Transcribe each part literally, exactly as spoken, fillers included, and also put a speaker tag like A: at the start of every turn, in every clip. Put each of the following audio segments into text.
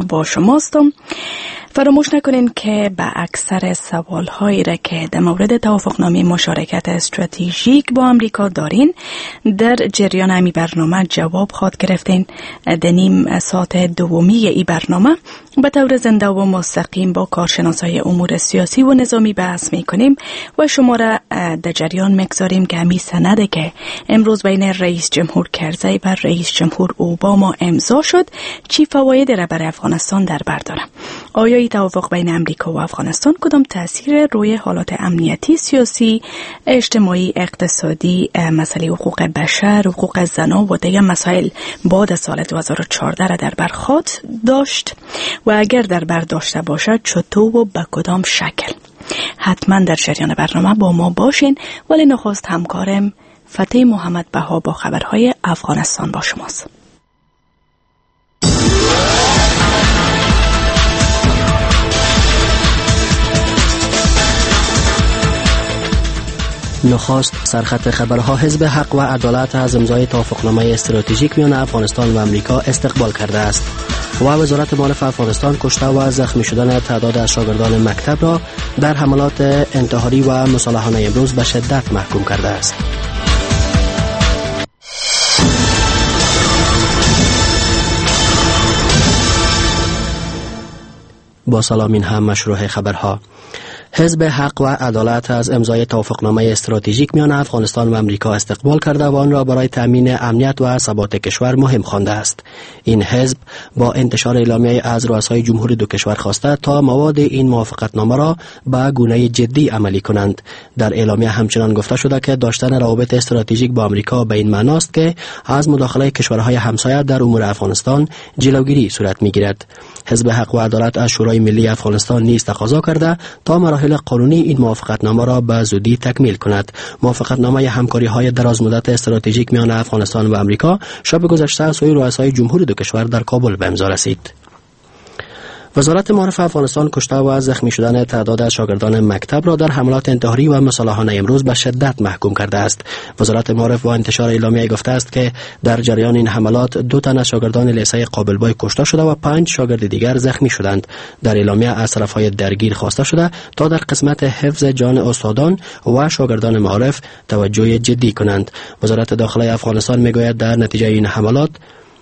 A: با شماستم. فراموش نکنین که به اکثر سوال‌هایی را که در مورد توافقنامه مشارکت استراتژیک با امریکا دارین در جریان امی برنامه جواب خواد گرفتین. در نیم ساعت دومی ای برنامه به طور زنده و مستقیم با کارشناسای امور سیاسی و نظامی بحث میکنیم و شما را در جریان میگذاریم که امی سنده که امروز بین رئیس جمهور کرزی و رئیس جمهور اوباما امضا شد چی فواید را برای افغانستان در بر داره. آیا این توافق بین امریکا و افغانستان کدام تاثیر روی حالات امنیتی، سیاسی، اجتماعی، اقتصادی، مسئله حقوق بشر، حقوق زنان و دیگر مسائل بعد از سال دو هزار و چهارده را در بر خواهد داشت و اگر در بر داشته باشد چطور و به کدام شکل؟ حتما در جریان برنامه با ما باشین. ولی نخست همکارم فتح محمد بها با خبرهای افغانستان با شماست.
B: نخست سرخط خبرها. حزب حق و عدالت از امضای توافقنامه استراتژیک میان افغانستان و امریکا استقبال کرده است و وزارت معارف افغانستان کشته و زخمی شدن تعداد از شاگردان مکتب را در حملات انتحاری و مسلحانه امروز به شدت محکوم کرده است. با سلام، این هم مشروع خبرها. حزب حق و عدالت از امضای توافقنامه استراتژیک میان افغانستان و امریکا استقبال کرده و آن را برای تامین امنیت و ثبات کشور مهم خوانده است. این حزب با انتشار اعلامیه از رؤسای جمهور دو کشور خواسته تا مواد این موافقتنامه را به گونه جدی عملی کنند. در اعلامیه همچنان گفته شده که داشتن روابط استراتژیک با امریکا به این معنی است که از مداخله کشورهای همسایه در امور افغانستان جلوگیری صورت میگیرد. حزب حق و عدالت از شورای ملی افغانستان نیز تقاضا کرده تا مراحل قانونی این موافقتنامه را به زودی تکمیل کند. موافقتنامه همکاری‌های درازمدت استراتژیک میان افغانستان و امریکا شب گذشته از سوی رؤسای جمهور دو کشور در کابل به امضا رسید. وزارت معارف افغانستان کشته و زخمی شدن تعداد از شاگردان مکتب را در حملات انتحاری و مسلحانه امروز به شدت محکوم کرده است. وزارت معارف با انتشار اعلامیه گفته است که در جریان این حملات دو تن از شاگردان لیسه قابلبای کشته شده و پنج شاگرد دیگر زخمی شدند. در اعلامیه از طرفهای درگیر خواسته شده تا در قسمت حفظ جان استادان و شاگردان معارف توجه جدی کنند. وزارت داخله افغانستان میگوید در نتیجه این حملات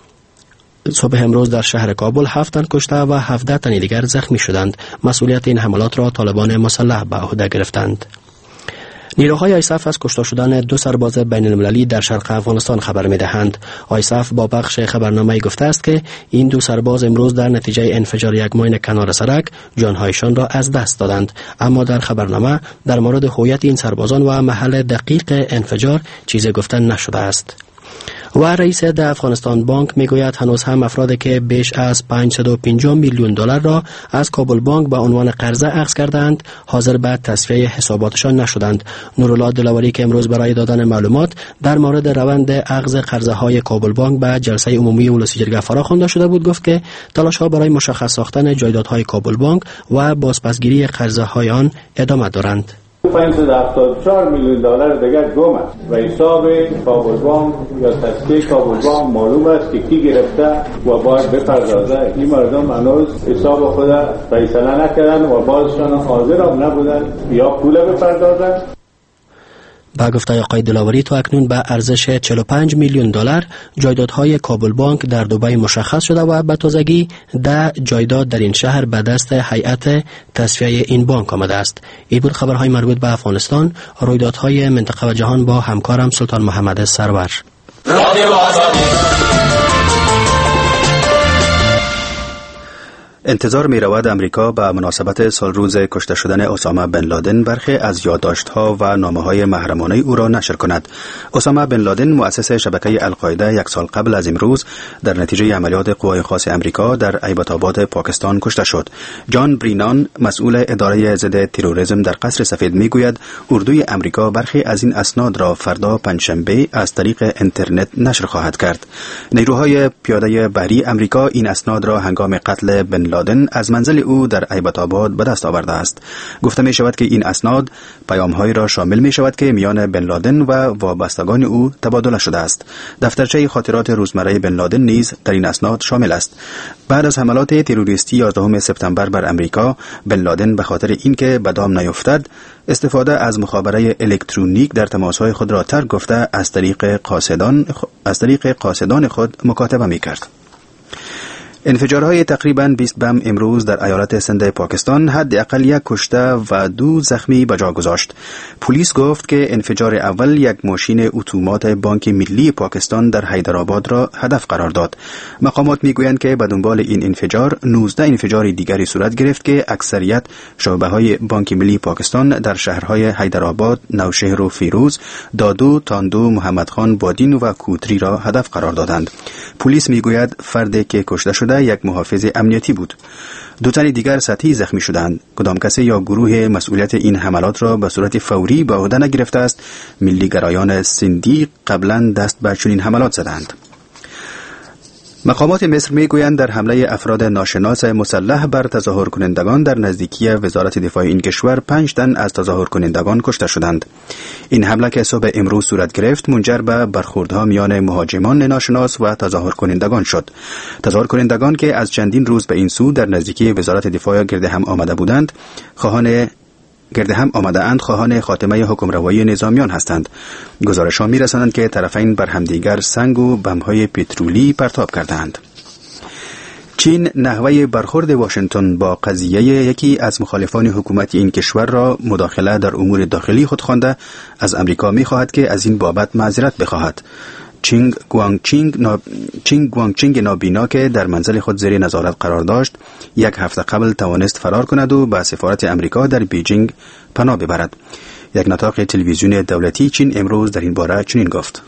B: صبح امروز در شهر کابل هفت تن کشته و هفده تن دیگر زخمی شدند. مسئولیت این حملات را طالبان مسلح به عهده گرفتند. نیروهای آیساف از کشته شدن دو سرباز بین المللی در شرق افغانستان خبر می‌دهند. آیساف با بخش خبرنامه گفته است که این دو سرباز امروز در نتیجه انفجار یک ماین کنار سرک جانهایشان را از دست دادند، اما در خبرنامه در مورد هویت این سربازان و محل دقیق انفجار چیزی گفته نشده است. و رئیس د افغانستان بانک میگوید هنوز هم افرادی که بیش از پانصد و پنجاه میلیون دلار را از کابل بانک به عنوان قرضه اخذ کردند حاضر به تصفیه حساباتشان نشدند. نورالله دلاوری که امروز برای دادن معلومات در مورد روند اخذ قرضه های کابل بانک به جلسه عمومی اولسی جرگه فراخوانده شده بود گفت که تلاش ها برای مشخص ساختن جایدادهای کابل بانک و بازپسگیری قرضه های آن ادامه دارند.
C: پانصد و هفتاد و چهار میلیون دلار دیگر گم است و حساب کابل بانک یا تصفیه کابل بانک معلوم است که کی گرفته و باید بپردازه. این مردم هنوز حساب خود فیصله نکردن و بازشان حاضر هم نبودن یا پول بپردازن.
B: با گفته آقای دلاوری تا اکنون به ارزش چهل و پنج میلیون دلار جایدادهای کابل بانک در دبی مشخص شده و به تازگی ده جایداد در این شهر به دست هیئت تصفیه این بانک آمده است. این بود خبرهای مربوط به افغانستان. رویدادهای منطقه و جهان با همکارم سلطان محمد سرور.
D: انتظار می رود امریکا به مناسبت سال روز کشته شدن اسامه بن لادن برخی از یادداشت‌ها و نامه‌های محرمانه او را نشر کند. اسامه بن لادن مؤسس شبکه القاعده یک سال قبل از امروز در نتیجه عملیات قوای خاص امریکا در ایبت آباد پاکستان کشته شد. جان برینان مسئول اداره ضد تروریسم در قصر سفید می گوید اردوی امریکا برخی از این اسناد را فردا پنجشنبه از طریق اینترنت نشر خواهد کرد. نیروهای پیاده بحری امریکا این اسناد را هنگام قتل بن لادن از منزل او در ایبت آباد به دست آورده است. گفته می شود که این اسناد پیام‌هایی را شامل می شود که میان بن لادن و وابستگان او تبادله شده است. دفترچه خاطرات روزمره بن لادن نیز در این اسناد شامل است. بعد از حملات تروریستی یازدهم سپتامبر بر امریکا، بن لادن به خاطر اینکه به دام نیفتد استفاده از مخابره الکترونیک در تماس‌های خود را ترک گفته از طریق قاصدان از طریق قاصدان خود مکاتبه می‌کرد. انفجارهای تقریباً بیست بم امروز در ایالت سند پاکستان حداقل یک کشته و دو زخمی به جا گذاشت. پلیس گفت که انفجار اول یک ماشین اتومات بانک ملی پاکستان در حیدرآباد را هدف قرار داد. مقامات میگویند که به دنبال این انفجار نوزده انفجار دیگری صورت گرفت که اکثریت شعبه‌های بانک ملی پاکستان در شهرهای حیدرآباد، نوشهر و فیروز، دادو، تاندو، محمدخان، بادین و کوتری را هدف قرار دادند. پلیس میگوید فردی که کشته شده یک محافظ امنیتی بود. دو تن دیگر سطحی زخمی شدند. کدام کسی یا گروه مسئولیت این حملات را به صورت فوری به عهده نگرفته است. ملی گرایان سندی قبلا دست به چنین حملات زدند. مقامات مصر میگویند در حمله افراد ناشناس مسلح بر تظاهر کنندگان در نزدیکی وزارت دفاع این کشور پنج تن از تظاهر کنندگان کشته شدند. این حمله که صبح امروز صورت گرفت منجر به برخوردها میان مهاجمان ناشناس و تظاهر کنندگان شد. تظاهر کنندگان که از چندین روز به این سو در نزدیکی وزارت دفاع گرد هم آمده بودند، خواهان گرد هم آمده اند خواهان خاتمه حکمروایی نظامیان هستند. گزارش‌ها می‌رسانند که طرفین بر همدیگر سنگ و بم‌های پترولی پرتاب کردند. چین نحوه برخورد واشنگتن با قضیه یکی از مخالفان حکومت این کشور را مداخله در امور داخلی خود خوانده از امریکا می‌خواهد که از این بابت معذرت بخواهد. چینگ گوانگ چینگ نا... چینگ گوانگ چینگ نابینا که در منزل خود زیر نظارت قرار داشت، یک هفته قبل توانست فرار کند و به سفارت امریکا در بیجینگ پناه ببرد. یک نطاق تلویزیون دولتی چین امروز در این باره چنین گفت: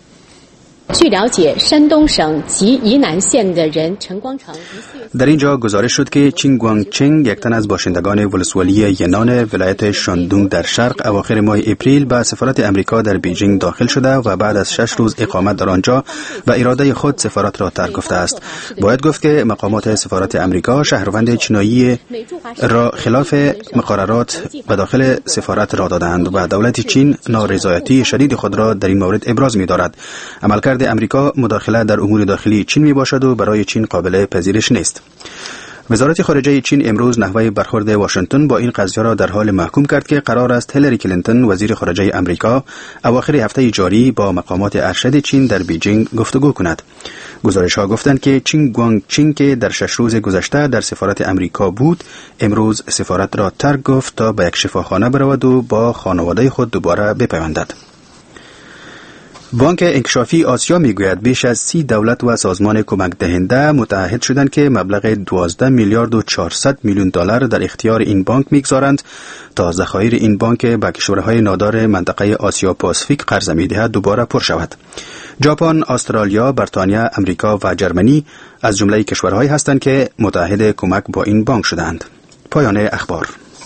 D: در اینجا گزارش شد که چینگ گوانگ چینگ یک تن از باشندگان ولسوالی ینان ولایت شاندونگ در شرق اواخر ماه اپریل به سفارت امریکا در بیجینگ داخل شده و بعد از شش روز اقامت در آنجا و اراده خود سفارت را ترک گفته است. باید گفت که مقامات سفارت امریکا شهروند چینایی را خلاف مقررات به داخل سفارت را دادند و دولت چین نارضایتی شدید خود را در این مورد ابراز می‌دارد. عملکرد امریکا مداخله در امور داخلی چین می باشد و برای چین قابل پذیرش نیست. وزارت خارجه چین امروز نحوه برخورد واشنگتن با این قضیه را در حال محکوم کرد که قرار است هیلاری کلینتون وزیر خارجه امریکا اواخر هفته جاری با مقامات ارشد چین در بیجینگ گفتگو کند. گزارش‌ها گفتند که چینگ گوانگ چینگ که در شش روز گذشته در سفارت امریکا بود، امروز سفارت را ترک گفت تا به یک شفاخانه برود و با خانواده خود دوباره بپیوندد. بانک انکشافی آسیا میگوید بیش از سی دولت و سازمان کمک دهنده متعهد شدند که مبلغ دوازده میلیارد و چهارصد میلیون دلار در اختیار این بانک میگذارند تا ذخایر این بانک به کشورهای نادار منطقه آسیا پاسیفیک قرضه میدهد دوباره پر شود. ژاپن، استرالیا، بریتانیا، امریکا و جرمنی از جمله کشورهایی هستند که متعهد کمک با این بانک شدند. پایان اخبار.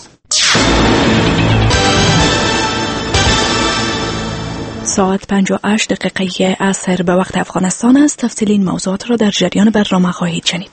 A: ساعت پنج و هشت دقیقه عصر به وقت افغانستان است. تفصیل این موضوعات را در جریان برنامه خواهید شنید.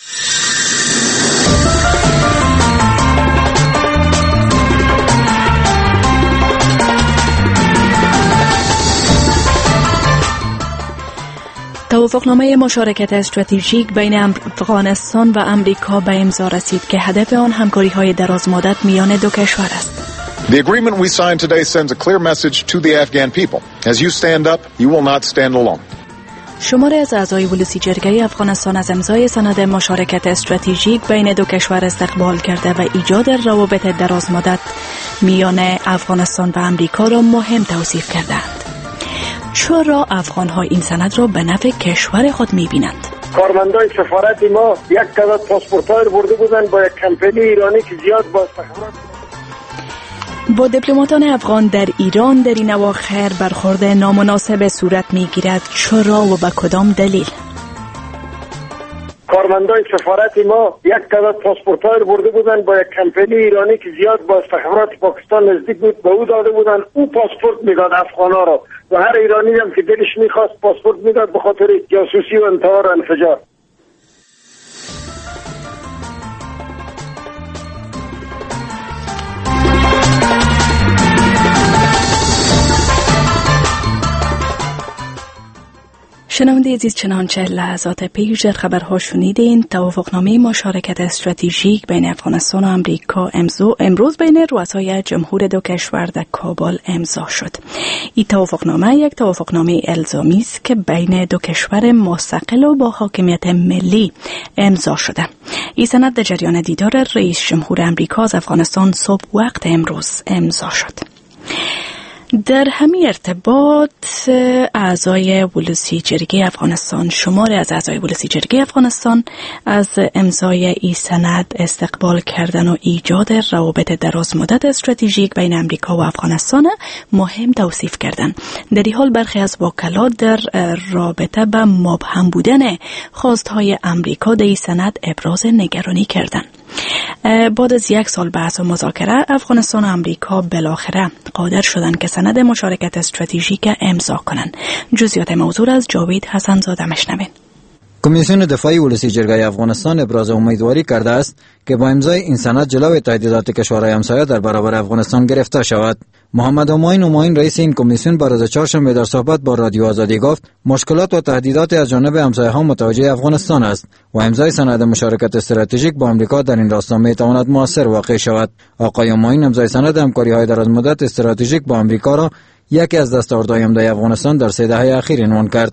A: توافقنامه مشارکت استراتژیک بین افغانستان و امریکا به امضا رسید که هدف آن همکاری‌های درازمدت میان دو کشور است.
E: The agreement we signed today sends a clear message to the Afghan people. As you stand up, you will not stand alone.
A: شماری از اعضای ولسی جرگه افغانستان از امضای سند مشارکت استراتژیک بین دو کشور استقبال کرده و ایجاد روابط درازمدت میان افغانستان و امریکا را مهم توصیف کردند. چرا افغان‌ها این سند را به نفع کشور خود می‌بینند؟
F: کارمندای سفارت ما یک تعداد پاسپورت‌ها رو برده بودن با یک کمپانی ایرانی که زیاد با استخبارات
A: با دیپلماتان افغان در ایران در این اواخر برخورد نامناسب صورت می‌گیرد. چرا و به کدام دلیل؟
F: کارمندای سفارت ما یک تعداد پاسپورت‌ها رو برده بودن با یک کمپانی ایرانی که زیاد با استخبارات پاکستان نزدیک بود، به او داده بودن. او پاسپورت میداد افغانا را و هر ایرانی هم که دلش میخواست پاسپورت میداد به خاطر جاسوسی و انتحار و انفجار.
A: شنونده عزیز، چنانچه لحظات پیش در خبرها شنیدین، توافقنامه مشارکت استراتژیک بین افغانستان و امریکا امروز بین رؤسای جمهور دو کشور در کابل امضا شد. این توافقنامه یک توافقنامه الزامی است که بین دو کشور مستقل و با حاکمیت ملی امضا شده. این سند در جریان دیدار رئیس جمهور امریکا از افغانستان صبح وقت امروز امضا شد. در همین ارتباط اعضای ولسی جرگه افغانستان شماری از اعضای ولسی جرگه افغانستان از امضای این سند استقبال کردن و ایجاد روابط دراز مدت استراتژیک بین امریکا و افغانستان مهم توصیف کردند. در این حال برخی از وکلا در رابطه به مبهم بودن خواستهای امریکا در این سند ابراز نگرانی کردند. بعد از یک سال بحث و مذاکره، افغانستان و امریکا بالاخره قادر شدند که سند مشارکت استراتژیک امضا کنند. جزئیات موضوع از جاوید حسن زاده مشنوین.
G: کمیسیون دفاعی ولسی جرگه افغانستان ابراز امیدواری کرده است که با امضای این سند جلوی تهدیدات کشورهای همسایه در برابر افغانستان گرفته شود. محمد همایون همایون رئیس این کمیسیون بر روز چهارشنبه در صحبت با رادیو آزادی گفت مشکلات و تهدیدات از جانب همسایه‌ها متوجه افغانستان است و امضای سند مشارکت استراتژیک با امریکا در این راستا میتواند موثر واقع شود. آقای همایون امضای سند همکاری‌های درازمدت استراتژیک با امریکا را یکی از دستاوردهای عمده افغانستان در سه دهه اخیر عنوان کرد.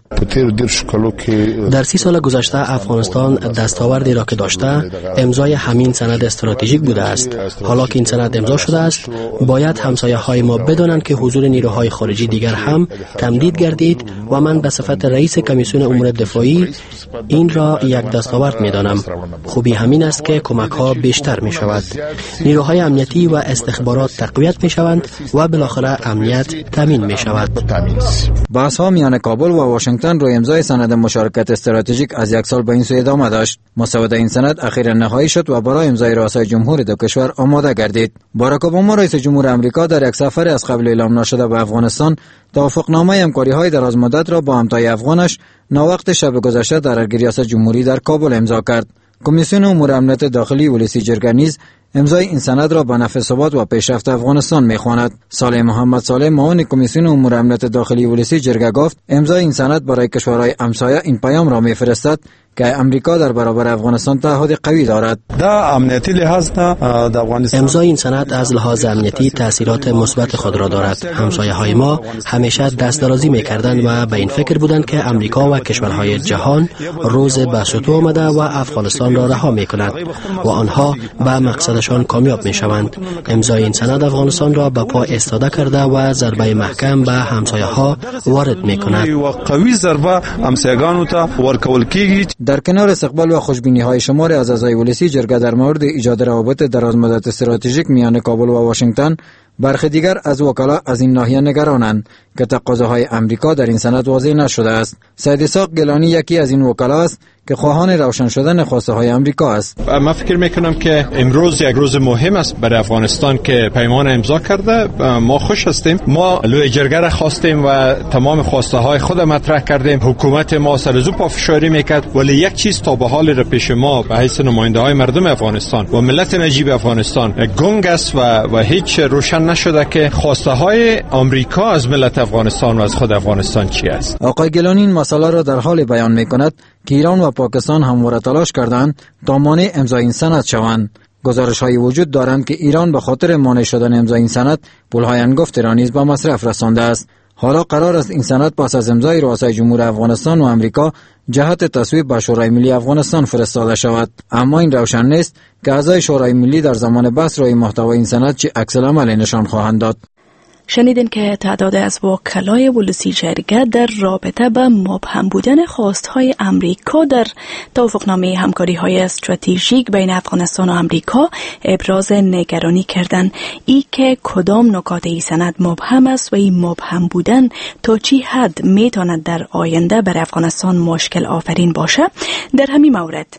B: در سی سال گذشته افغانستان دستاوردی را که داشته امضای همین سند استراتژیک بوده است. حالا که این سند امضا شده است، باید همسایه‌های ما بدانند که حضور نیروهای خارجی دیگر هم تمدید گردید و من به صفت رئیس کمیسیون امور دفاعی این را یک دستاورد می‌دانم. خوبی همین است که کمک‌ها بیشتر می‌شود. نیروهای امنیتی و استخبارات تقویت می‌شوند و بالاخره امنیت تامین می‌شود.
G: بحث‌ها میان کابل و واشنگتن روی امضای سند مشارکت استراتژیک از یک سال به این سو ادامه داشت. مسوده این سند اخیراً نهایی شد و برای امضای رؤسای جمهور دو کشور آماده گردید. باراک اوباما رئیس جمهور آمریکا در یک سفر از قبل اعلام نشده به افغانستان توافقنامه همکاری‌های درازمدت را با همتای افغانش ناوقت شب گذشته در ریاست جمهوری در کابل امضا کرد. کمیسیون امور امنیت داخلی ولسی جرگه نیز امضای این سند را به نفع ثبات و پیشرفت افغانستان می‌خواند. صالح محمد صالح معاون کمیسیون امور امنیت داخلی ولسی جرگه گفت امضای این سند برای کشورهای همسایه این پیام را می‌فرستد که امریکا در برابر افغانستان تعهد قوی دارد.
B: امضای این سند از لحاظ امنیتی تأثیرات مثبت خود را دارد. همسایه‌های ما همیشه دست درازی می‌کردند و به این فکر بودند که امریکا و کشورهای جهان روز به سطوح آمده و افغانستان را رها می‌کند و آنها به مقصدشان کامیاب می‌شوند. امضای این سند افغانستان را به پا ایستاده کرده و ضربه محکم به همسایه‌ها وارد می‌کند.
G: در کنار استقبال و خوشبینی‌های شمار از اعضای ولسی جرگه در مورد ایجاد روابط درازمدت استراتژیک میان کابل و واشنگتن، برخی دیگر از وکلا از این ناحیه نگرانند که تقاضاهای امریکا در این سند واضح نشده است. سید اسحاق گیلانی یکی از این وکلا است که خواهان روشن شدن خواسته های امریکا است.
H: من فکر میکنم که امروز یک روز مهم است برای افغانستان که پیمان امضا کرده. ما خوش هستیم. ما لوی جرگه را خواستیم و تمام خواسته های خود مطرح کردیم. حکومت ما سرزو پافشاری میکرد، ولی یک چیز تا به حال را پیش ما به حیث نماینده های مردم افغانستان و ملت نجیب افغانستان گنگ است و و هیچ روشن نشده که خواسته های امریکا از ملت افغانستان و از خود افغانستان چی است.
G: آقای گیلانی این مسئله را در حال بیان میکند که ایران و پاکستان همواره تلاش کردند تا مانع امضای این سند شوند. گزارش‌هایی وجود دارند که ایران به خاطر مانع شدن امضای این سند پول‌های انگفت را نیز به مصرف رسانده است. حالا قرار است این سند پس از امضای رؤسای جمهور افغانستان و امریکا جهت تصویب به شورای ملی افغانستان فرستاده شود. اما این روشن نیست که اعضای شورای ملی در زمان بحث روی محتوای این سند چه عکس العملی نشان خواهند داد.
A: شنیدین که تعداد از وکلای ولسی جرگه در رابطه با مبهم بودن خواستهای امریکا در توافقنامه همکاری‌های استراتژیک بین افغانستان و امریکا ابراز نگرانی کردند. ای که کدام نکات این سند مبهم است و این مبهم بودن تا چی حد میتواند در آینده بر افغانستان مشکل آفرین باشه. در همین مورد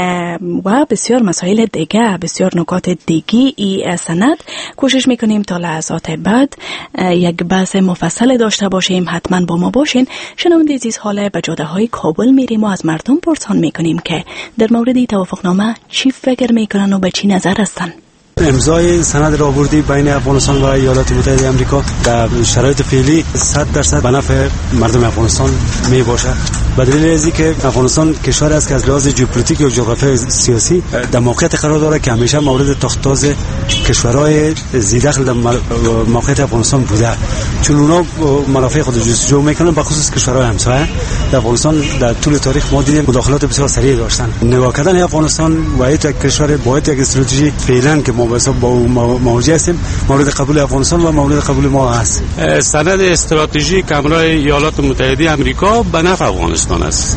A: و بسیار مسائل دیگه، بسیار نکات دیگی ای سند کوشش میکنیم تا لحظات بعد یک بحث مفصل داشته باشیم. حتما با ما باشین. شنونده عزیز، حالا به جاده های کابل میریم و از مردم پرسان میکنیم که در مورد این توافقنامه چی فکر میکنن و به چی نظر هستن.
I: امضای سند راهبردی بین افغانستان و ایالات متحده آمریکا در شرایط فعلی صد درصد به نفع مردم افغانستان می باشد. به دلیل از اینکه افغانستان کشور است که از لحاظ ژئوپلیتیک و جغرافیای سیاسی در موقعیت قرار داره که همیشه مورد تاختاز کشورهای ذی‌دخل در موقعیت افغانستان بوده، چون اونا منافع خود جستجو میکنن، به خصوص کشورهای همسایه. در افغانستان در طول تاریخ ما دیدیم مداخلات بسیار سریع داشتن. نگاه کردن افغانستان و یک کشور با یک استراتژی فعلا که ما با مواجه هستیم مورد قبول افغانستان و مورد قبول ما هست.
J: سند استراتژیک همراه ایالات متحده آمریکا به نفع افغانستان است.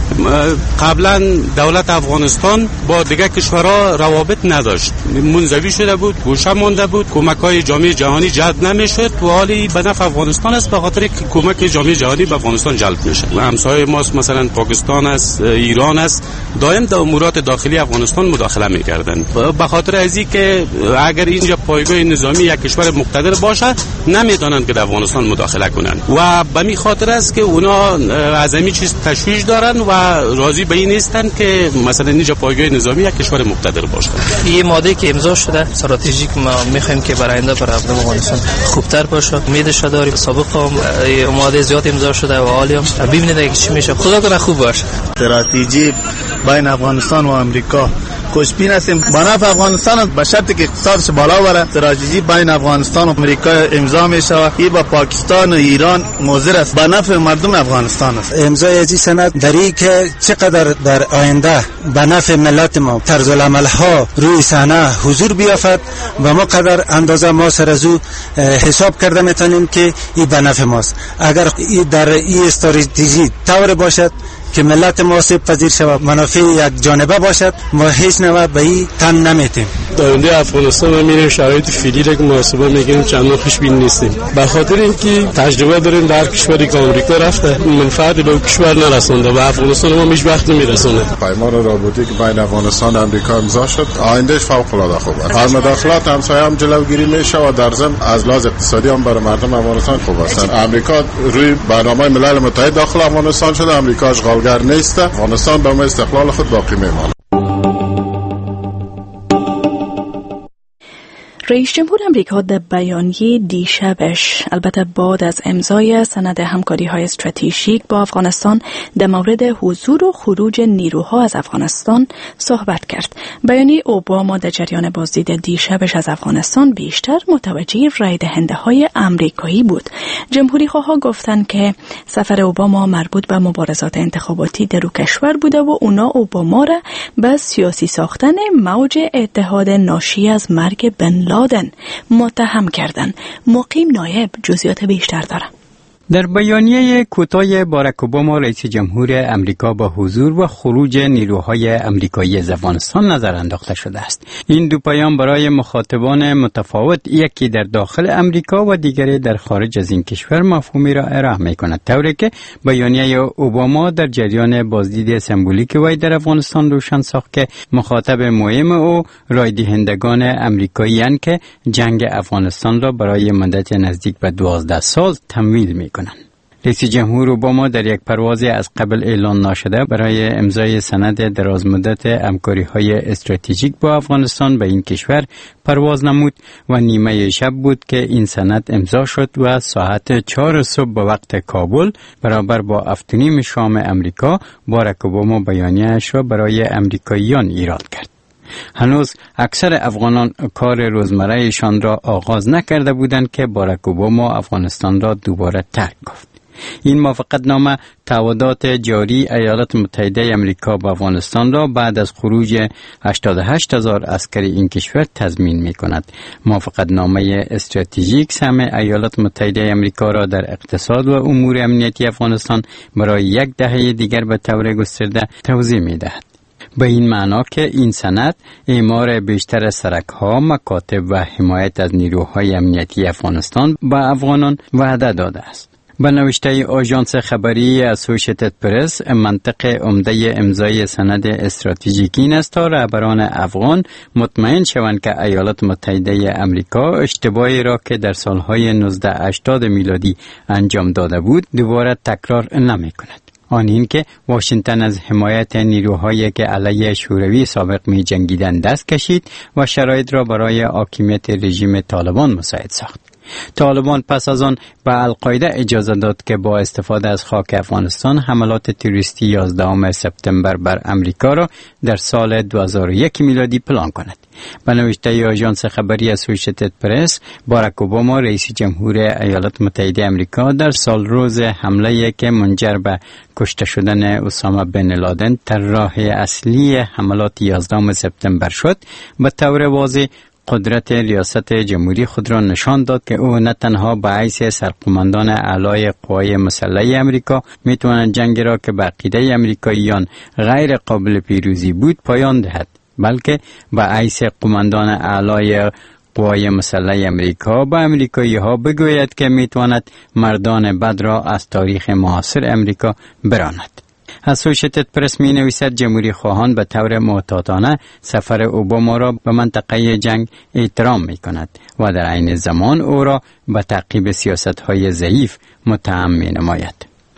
J: قبلا دولت افغانستان با دیگر کشورها روابط نداشت، منزوی شده بود، گوشه مانده بود، کمک‌های جامعه جهانی جلب نمی‌شد و حالی به نفع افغانستان است به خاطر که کمک جامعه جهانی به افغانستان جلب میشه. همسایه ماست، مثلا پاکستان است، ایران است، دائم در امورات داخلی افغانستان مداخله می‌کردند. به خاطر از اینکه اگر اینجا پایگاه نظامی یک کشور مقتدر باشه نمی‌دانند که در افغانستان مداخله کنند و به می خاطر است که اونا از همین چیز تشویش دارن و راضی به این نیستن که مثلا اینجا پایگاه نظامی یک کشور مقتدر باشه.
K: این ماده که امضا شده استراتژیک ما می‌خوایم که برای آینده برای افغانستان خوبتر باشه. امیدش داریم. سابق هم ماده زیاد امضا شده و حالی هم ببینید که چی میشه. خدا کنه خوب باشه.
L: استراتژی بین افغانستان و آمریکا خوشبین هستیم. به نفع افغانستان به شرطی که اقتصادش بالا بره. استراتژی بین افغانستان و آمریکا امضا میشه. این با پاکستان و ایران موثر است. به نفع مردم افغانستان است.
M: امضای از این سند دری که چقدر در آینده به نفع ملت ما طرز العمل ها روی صحنه حضور بیافت و ما قدر اندازه ما سر از او حساب کرده میتونیم که این به نفع ماست. اگر در این استراتژی طور باشد که ملت ما سب پذیر شود، منافع یک جانبه باشد، ما هیچ نوع به این تن نمیتیم.
N: در آینده افغانستان ما میریم شرایط فعلی را که محاسبه میکنیم چندان خوشبین نیستیم، به خاطر اینکه تجربه داریم در کشوری که آمریکا رفته منفعت به کشور نرسونده و افغانستان ما هیچ وقت نمیرسونه.
E: پیمان رابطه‌ای که بین افغانستان و آمریکا امضا شد آیندهش فوق العاده خوبه. هر مداخلات همسایه هم جلوگیری میشه و در ضمن از لحاظ اقتصادی هم برای مردم افغانستان خوب است. آمریکا روی برنامه ملل متحد داخل افغانستان شده، آمریکا اشغالگر نیست. افغانستان به استقلال خود باقی میماند.
A: رئیس جمهور امریکا در بیانیه دیشبش البته بعد از امضای سند همکاری‌های استراتژیک با افغانستان در مورد حضور و خروج نیروها از افغانستان صحبت کرد. بیانیه اوباما در جریان بازدید دیشبش از افغانستان بیشتر متوجه رای دهنده‌های آمریکایی بود. جمهوری‌خواها گفتند که سفر اوباما مربوط به مبارزات انتخاباتی در کشور بوده و اونا اوباما را به سیاسی ساختن موج اتحاد ناشی از مرگ بن لادن متهم کردن. مقیم نایب جزئیات بیشتر داره.
O: در بیانیه کوتاه باراک اوباما رئیس جمهور امریکا با حضور و خروج نیروهای امریکایی از افغانستان نظر انداخته شده است. این دو پیام برای مخاطبان متفاوت، یکی در داخل امریکا و دیگری در خارج از این کشور، مفهومی را ارائه می‌کند، طوری که بیانیه اوباما در جریان بازدید سمبولیک وی در افغانستان روشن ساخت که مخاطب مهم او رای دهندگان امریکایی اند که جنگ افغانستان را برای مدت نزدیک به دوازده سال تمویل می رئیس جمهور اوباما در یک پرواز از قبل اعلان نشده برای امضای سند درازمدت همکاری‌های استراتژیک با افغانستان به این کشور پرواز نمود و نیمه شب بود که این سند امضا شد و ساعت چهار صبح به وقت کابل برابر با هفت‌ونیم شام امریکا باراک اوباما بیانیه‌اش را برای امریکاییان ایراد کرد. هنوز اکثر افغانان کار روزمره‌شان را آغاز نکرده بودند که باراک اوباما افغانستان را دوباره ترک گفت. این موافقتنامه تعهدات جاری ایالات متحده آمریکا به افغانستان را بعد از خروج هشتاد و هشت هزار عسکری این کشور تضمین می کند. موافقتنامه استراتژیک سهم ایالات متحده آمریکا را در اقتصاد و امور امنیتی افغانستان برای یک دهه دیگر به طور گسترده توضیح می دهد. به این معنا که این سند اعمار بیشتر سرک‌ها، مکاتب و حمایت از نیروهای امنیتی افغانستان به افغانان وعده داده است. به نوشته آژانس خبری اسوسییتد پرس، منطق عمده امضای سند استراتژیک این است تا رهبران افغان مطمئن شوند که ایالات متحده آمریکا اشتباهی را که در سالهای نوزده هشتاد میلادی انجام داده بود دوباره تکرار نمی کند. آن این که واشنگتن از حمایت نیروهایی که علیه شوروی سابق می جنگیدند دست کشید و شرایط را برای حاکمیت رژیم طالبان مساعد ساخت. طالبان پس از آن به القاعده اجازه داد که با استفاده از خاک افغانستان حملات تروریستی یازدهم سپتامبر بر امریکا را در سال دو هزار و یک میلادی پلان کند. به نوشته آژانس خبری اسوسییتد پرس، باراک اوباما رئیس جمهور ایالات متحده آمریکا در سال روز حمله که منجر به کشته شدن اسامه بن لادن طراح اصلی حملات یازدهم سپتامبر شد، به طور واضح قدرت ریاست جمهوری خود را نشان داد که او نه تنها به حیث سرقماندان اعلای قوای مسلحه امریکا میتواند جنگ را که به عقیده امریکاییان غیر قابل پیروزی بود پایان دهد، بلکه به حیث قماندان اعلای قوای مسلحه امریکا به امریکایی ها بگوید که میتواند مردان بد را از تاریخ معاصر امریکا براند. اسوسییتد پرس می نویسد جمهوری خواهان به طور محتاطانه سفر اوباما را به منطقه جنگ احترام می کند و در عین زمان او را به تعقیب سیاست های ضعیف متهم می نماید.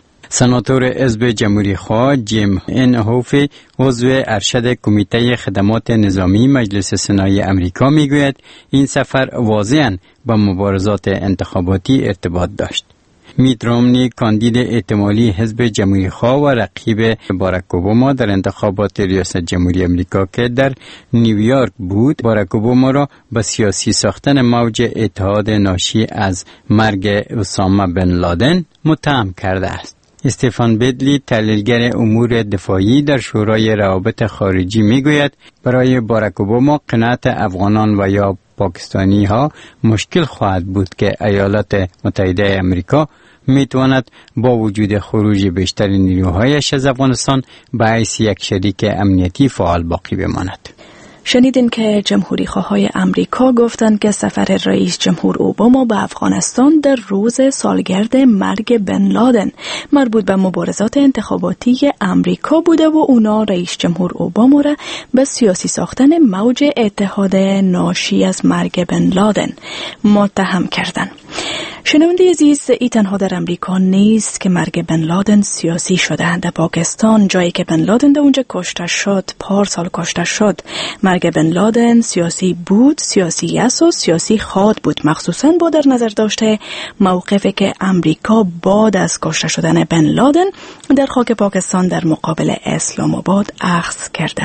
O: سناتور حزب جمهوری خواه جیم اینهوفی عضو ارشد کمیته خدمات نظامی مجلس سنای امریکا می گوید این سفر واضحاً با مبارزات انتخاباتی ارتباط داشت. میت رومنی کاندید احتمالی حزب جمهوری خواه و رقیب باراک اوباما در انتخابات ریاست جمهوری امریکا که در نیویورک بود، باراک اوباما را به سیاسی ساختن موج اتحاد ناشی از مرگ اسامه بن لادن متهم کرده است. استفان بدلی تحلیلگر امور دفاعی در شورای روابط خارجی میگوید برای باراک اوباما قناعت افغانان و یا پاکستانی ها مشکل خواهد بود که ایالات متحده امریکا میتواند با وجود خروج بیشتر نیروهایش از افغانستان به حیث یک شریک امنیتی فعال باقی بماند.
A: شنیدین که جمهوری خواهای امریکا گفتند که سفر رئیس جمهور اوباما به افغانستان در روز سالگرد مرگ بن لادن مربوط به مبارزات انتخاباتی امریکا بوده و اونا رئیس جمهور اوباما را به سیاسی ساختن موج اتحاد ناشی از مرگ بن لادن متهم کردند. شنونده عزیز، ای تنها در امریکا نیست که مرگ بن لادن سیاسی شده. در پاکستان، جایی که بن لادن در اونجا کشته شد، پارسال کشته شد، مرگ بن لادن سیاسی بود، سیاسی است و سیاسی خواهد بود، مخصوصاً با در نظر داشته موقفی که امریکا بعد از کشته شدن بن لادن در خاک پاکستان در مقابل اسلام آباد اخذ کرده.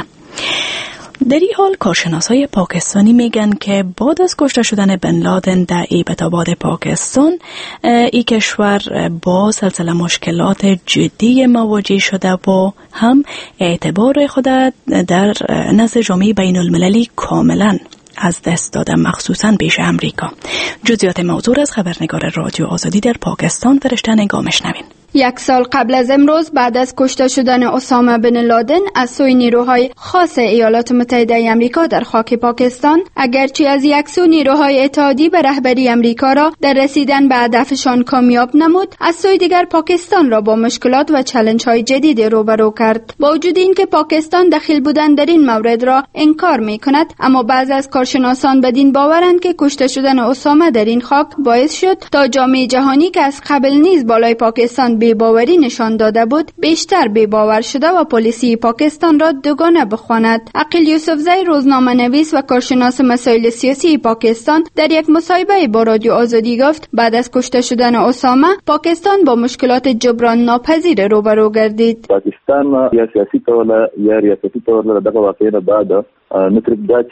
A: در این حال کارشناسای پاکستانی میگن که بعد از کشته شدن بن لادن در ایبت‌آباد پاکستان، این کشور با سلسله مشکلات جدی مواجه شده و هم اعتبار خود در نزد جامعه بین المللی کاملا از دست داده، مخصوصا پیش امریکا. جزئیات موضوع از خبرنگار رادیو آزادی در پاکستان فرشته نگاه میشنوین.
P: یک سال قبل از امروز، بعد از کشته شدن اسامه بن لادن از سوی نیروهای خاص ایالات متحده آمریکا در خاک پاکستان، اگرچه از یک سو نیروهای اتحادی به رهبری آمریکا را در رسیدن به هدفشان کامیاب نمود، از سوی دیگر پاکستان را با مشکلات و چالش‌های جدید روبرو کرد. با وجود اینکه پاکستان دخیل بودن در این مورد را انکار می‌کند، اما بعضی از کارشناسان بدین باورند که کشته شدن اسامه در این خاک باعث شد تا جامعه جهانی که از قبل نیز بالای پاکستان بی‌باوری نشان داده بود، بیشتر بی‌باور شده و پلیسی پاکستان را دوگانه بخواند. عقیل یوسفزی، روزنامه‌نویس و کارشناس مسائل سیاسی پاکستان، در یک مصاحبه با رادیو آزادی گفت بعد از کشته شدن اسامه، پاکستان با مشکلات جبران ناپذیر روبرو گردید.
Q: پاکستان یا سیاسی طور یا ریاستی طور دغه واقعیت بعد نترک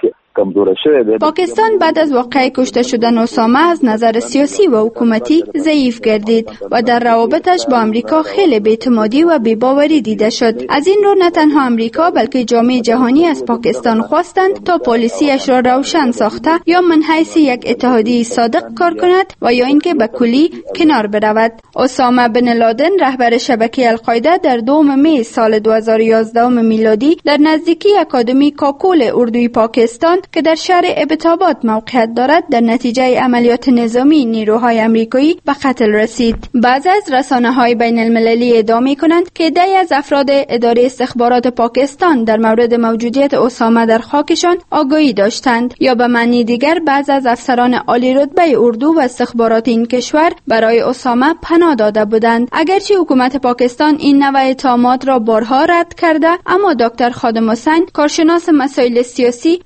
P: پاکستان بعد از واقعه کشته شدن اسامه از نظر سیاسی و حکومتی ضعیف گردید و در روابطش با امریکا خیلی بی‌اعتمادی و بی‌باوری دیده شد. از این رو نه تنها امریکا بلکه جامعه جهانی از پاکستان خواستند تا پالیسیش را روشن ساخته یا من حیث یک اتحادیه صادق کار کند و یا اینکه به کلی کنار برود. اسامه بن لادن، رهبر شبکه القاعده، در دوم می سال دو هزار و یازده میلادی در نزدیکی اکادمی کاکول اردوی پاکستان که در شهر ایبت‌آباد موقعیت دارد، در نتیجه عملیات نظامی نیروهای امریکایی به قتل رسید. بعضی از رسانه‌های بین المللی ادعا می‌کنند که عده‌ای از افراد اداره استخبارات پاکستان در مورد موجودیت اسامه در خاکشان آگاهی داشتند، یا به معنی دیگر بعضی از افسران عالی رتبه اردو و استخبارات این کشور برای اسامه پناه داده بودند. اگرچه حکومت پاکستان این نوع اتهامات را بارها رد کرده، اما دکتر خادم حسین، کارشناس مسائل سیاسی، موجودیت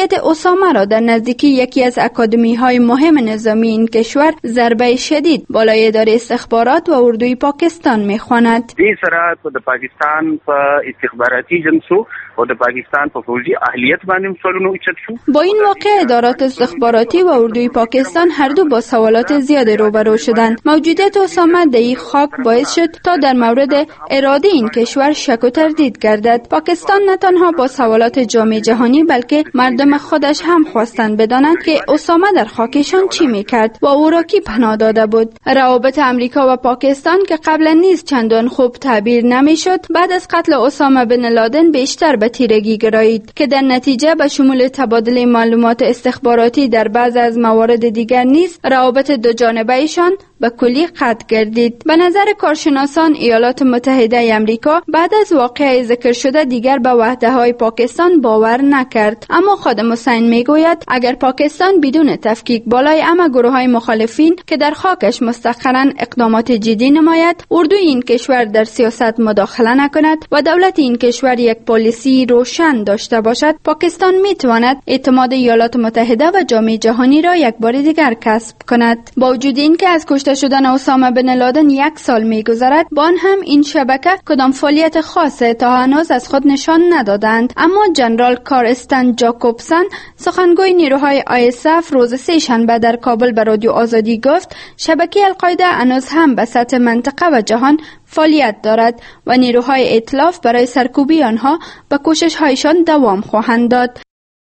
P: موجودیت اسامه را در نزدیکی یکی از اکادمی های مهم نظامی این کشور ضربه شدید بالای اداره استخبارات و اردوی پاکستان میخواند.
R: دې سره د پاکستان په استخباراتي جنسو و د پاکستان په فوجي اهلیت باندې سوالونه اوچت شو.
P: با این واقع ادارات استخباراتی و اردوی پاکستان هر دو با سوالات زیاد روبرو شدند. موجودیت اسامه در این خاک باعث شد تا در مورد اراده این کشور شک و تردید گردد. پاکستان نه تنها با سوالات جامعه جهانی بلکه مردم خودش هم خواستند بدانند که اسامه در خاکشان چی میکرد و او را کی پناه داده بود. روابط امریکا و پاکستان که قبلا نیز چندان خوب تعبیر نمیشد بعد از قتل اسامه بن لادن بیشتر به تیرگی گرایید که در نتیجه به شمول تبادل معلومات استخباراتی در بعض از موارد دیگر نیز روابط دو جانبه ایشان به کلی قطع گردید. به نظر کارشناسان ایالات متحده امریکا بعد از واقعه ذکر شده دیگر به وعده های پاکستان باور نکرد. اما خادم حسین میگوید اگر پاکستان بدون تفکیک بالای همه گروه های مخالفین که در خاکش مستقرا اقدامات جدی نماید، اردوی این کشور در سیاست مداخله نکند و دولت این کشور یک پالیسی روشن داشته باشد، پاکستان میتواند اعتماد ایالات متحده و جامعه جهانی را یک بار دیگر کسب کند. با وجود اینکه از کشته شدن اسامه بن لادن یک سال میگذرد، با آن هم این شبکه کدام فعالیت خاصه تا هنوز از خود نشان ندادند. اما جنرال کارستن جاکوبسن سخنگوی نیروهای آی اس اف روز سه شنبه در کابل به رادیو آزادی گفت شبکه القاعده هنوز هم به سطح منطقه و جهان فعالیت دارد و نیروهای ائتلاف برای سرکوبی آنها به کوشش‌هایشان دوام خواهند داد.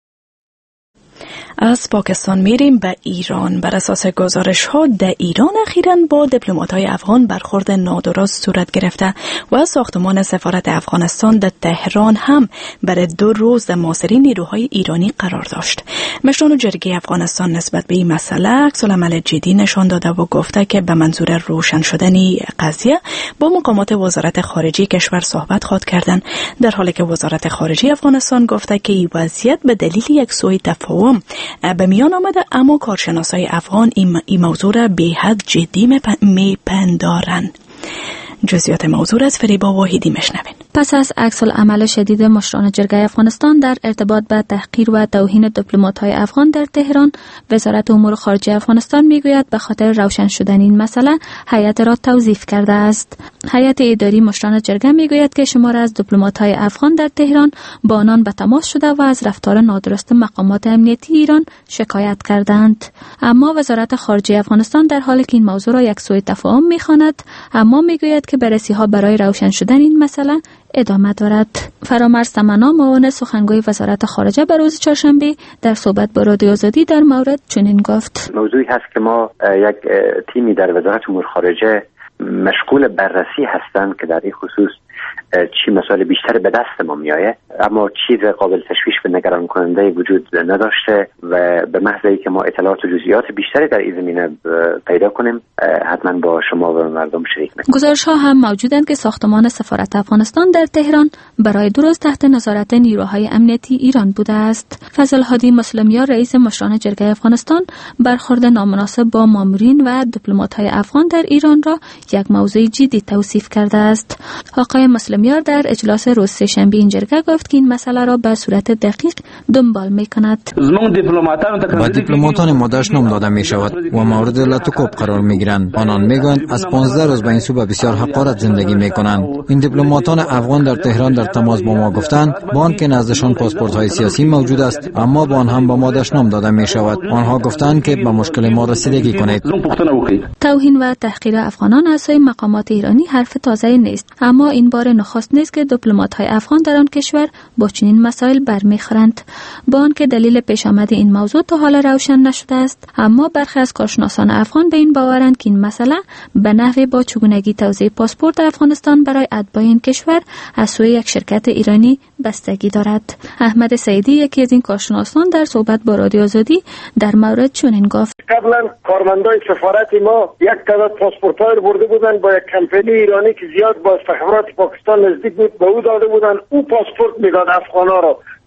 A: از پاکستان میریم به ایران. بر اساس گزارش ها در ایران اخیراً با دیپلمات های افغان برخورد نادرست صورت گرفته و ساختمان سفارت افغانستان در تهران هم برای دو روز در محاصره نیروهای ایرانی قرار داشت. مشران جرگه افغانستان نسبت به این مسئله عکس‌العمل جدی نشان داده و گفته که به منظور روشن شدن قضیه با مقامات وزارت خارجه کشور صحبت خواهد کردند، در حالی که وزارت خارجه افغانستان گفته که این وضعیت به دلیل یک سوء تفاهم به میان آمده، اما کارشناسای افغان این موضوع را به حد جدی میپندارند. جزئیات موضوع از فریبا واحدی مشنوین.
S: پس از عکس‌العمل شدید مشران جرگه افغانستان در ارتباط با تحقیر و توهین دیپلمات‌های افغان در تهران، وزارت امور خارجه افغانستان میگوید به خاطر روشن شدن این مسئله هیئت را توظیف کرده است. هیئت اداری مشران جرگه میگوید که شمار از دیپلمات‌های افغان در تهران با آنان به تماس شده و از رفتار نادرست مقامات امنیتی ایران شکایت کردند. اما وزارت خارجه افغانستان در حالی که این موضوع را یک سوء تفاهم می‌خواند، اما میگوید که بررسی‌ها برای روشن شدن این مسئله ادامه دارد. فرامرز تمنا، معاون سخنگوی وزارت خارجه، به روز چهارشنبه در صحبت با رادیو آزادی در مورد چنین گفت:
T: موضوعی هست که ما یک تیمی در وزارت امور خارجه مشغول بررسی هستند که در این خصوص چی مسائل بیشتر به دست ما میآید، اما چیز قابل تشویش و نگران کننده وجود نداشته و به محض اینکه ما اطلاعات و جزئیات بیشتری در این زمینه پیدا کنیم حتما با شما و مردم شریک میکنیم.
S: گزارش ها هم موجودند که ساختمان سفارت افغانستان در تهران برای دو روز تحت نظارت نیروهای امنیتی ایران بوده است. فضل هادی مسلمیار، رئیس مشران جرگه افغانستان، برخورد نامناسب با مامورین و دیپلمات‌های افغان در ایران را یک موضوع جدی توصیف کرده است. آقای مسلمیار در اجلاس روز سه‌شنبه این جرگه گفت که این مسئله را به صورت دقیق دنبال می‌کند.
G: با دیپلماتان ما دشنام داده می‌شود و مورد لطوکوب قرار می‌گیرند. آنان می‌گویند از پانزده روز به این سو به بسیار حقارت زندگی می‌کنند. این دیپلماتان افغان در تهران در تماس با ما گفتند با آنکه نزدشان پاسپورت‌های سیاسی موجود است، اما با آن هم با ما دشنام داده می‌شود. آنها گفتند که به مشکل ما رسیدگی کنید.
S: توهین و تحقیر افغانان از سوی مقامات ایرانی حرف تازه نیست، اما این بار نخست نیست که دیپلمات‌های افغان در آن کشور با چنین مسائل برمیخورند. با آنکه دلیل پیش آمد این موضوع تا حالا روشن نشده است، اما برخی از کارشناسان افغان به این باورند که این مسئله به نحوی با چگونگی توزیع پاسپورت افغانستان برای اتباع این کشور از سوی یک شرکت ایرانی بستگی دارد. احمد سعیدی، یکی از این کارشناسان، در صحبت با رادیو آزادی در مورد چنین گفت:
F: قبلا کارمندای سفارت ما یک تعداد پاسپورت‌ها رو برده بودن با یک کمپانی ایرانی که زیاد با استخبارات پاکستان نزدیک بود، به او داده بودن، او پاسپورت میداد افغانا رو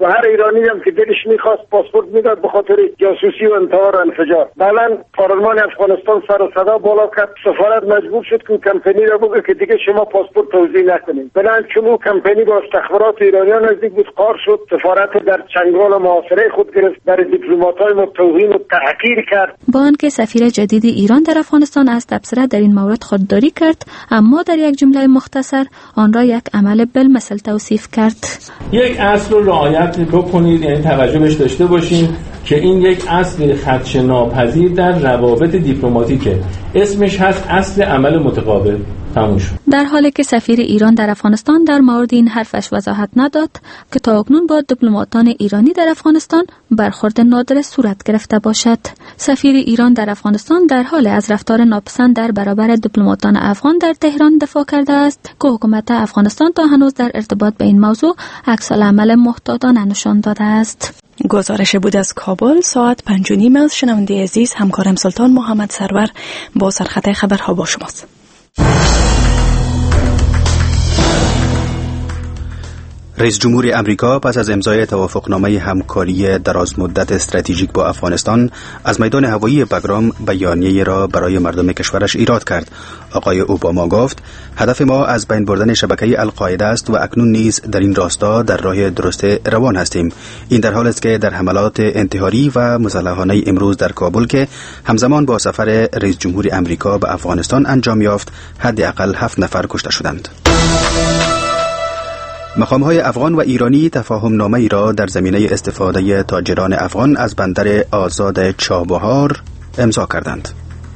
F: و هر ایرانی هم که دلش میخواست پاسپورت میداد به خاطر جاسوسی و انتحار و انفجار. بعداً پارلمان افغانستان سر و صدا بالا کرد، سفارت مجبور شد که کمپانی را بگه که دیگه شما پاسپورت توزیع نکنید. بنابراین چون اون کمپانی با استخبارات ایرانیان نزدیک بود، قار شد، سفارت در چنگال محاصره خود گرفت، در دیپلمات‌های ما توهین و تحقیر کرد.
S: با آنکه سفیر جدید ایران در افغانستان از تبصره در این مورد خودداری کرد، اما در یک جمله مختصر آن را یک عمل بالمثل توصیف کرد.
U: یک اصل رو رعایت بکنید، یعنی توجه بهش داشته باشین که این یک اصل خدشه ناپذیر در روابط دیپلماتیکه. اسمش هست اصل عمل متقابل. تموم شد. در حالی که سفیر ایران در افغانستان در مورد این حرفش وضاحت نداد که تا اکنون با دیپلماتان ایرانی در افغانستان برخورد نادر صورت گرفته باشد. سفیر ایران در افغانستان در حال از رفتار ناپسند در برابر دیپلماتان افغان در تهران دفاع کرده است که حکومت افغانستان تا هنوز در ارتباط به این موضوع عکس‌العمل محتاطانه نشان داده است.
A: گزارش بود از کابل ساعت پنج و نیم از شنونده عزیز. همکارم سلطان محمد سرور با سرخط خبرها با شماست.
D: رئیس جمهور امریکا پس از امضای توافقنامه همکاری درازمدت استراتژیک با افغانستان از میدان هوایی بگرام بیانیه‌ای را برای مردم کشورش ایراد کرد. آقای اوباما گفت هدف ما از بین بردن شبکه القاعده است و اکنون نیز در این راستا در راه درست روان هستیم. این در حالی است که در حملات انتحاری و مسلحانه امروز در کابل که همزمان با سفر رئیس جمهور امریکا به افغانستان انجام یافت، حداقل هفت نفر کشته شدند. مقام‌های افغان و ایرانی تفاهم نامه ای را در زمینه استفاده تاجران افغان از بندر آزاد چابهار امضا کردند.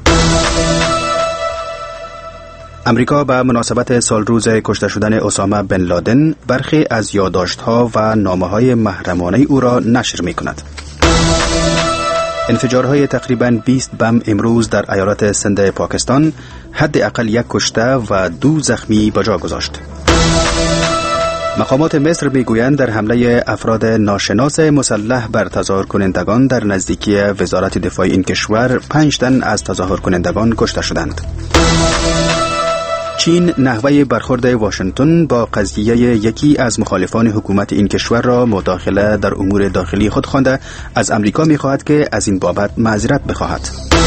D: امریکا به مناسبت سالروز کشته شدن اسامه بن لادن برخی از یادداشت‌ها و نامه‌های محرمانه او را نشر می‌کند. انفجارهای تقریباً بیست بم امروز در ایالت سند پاکستان حداقل یک کشته و دو زخمی به جا گذاشت. مقامات مصر میگویند در حمله افراد ناشناس مسلح بر تظاهر کنندگان در نزدیکی وزارت دفاع این کشور پنج تن از تظاهر کنندگان کشته شدند. چین نحوه برخورد واشنگتن با قضیه یکی از مخالفان حکومت این کشور را مداخله در امور داخلی خود خوانده از امریکا می‌خواهد که از این بابت معذرت بخواهد.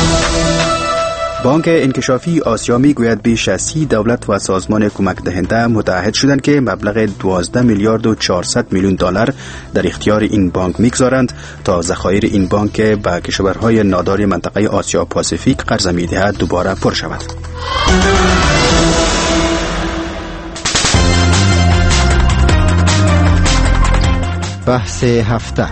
D: بانک انکشافی آسیا میگوید بیش از سی دولت و سازمان کمک دهنده متعهد شدند که مبلغ دوازده میلیارد و چهارصد میلیون دلار در اختیار این بانک میگذارند تا ذخایر این بانک به کشورهای نادار منطقه آسیا پاسیفیک قرضه میدهد دوباره پر شود.
V: بحث هفته.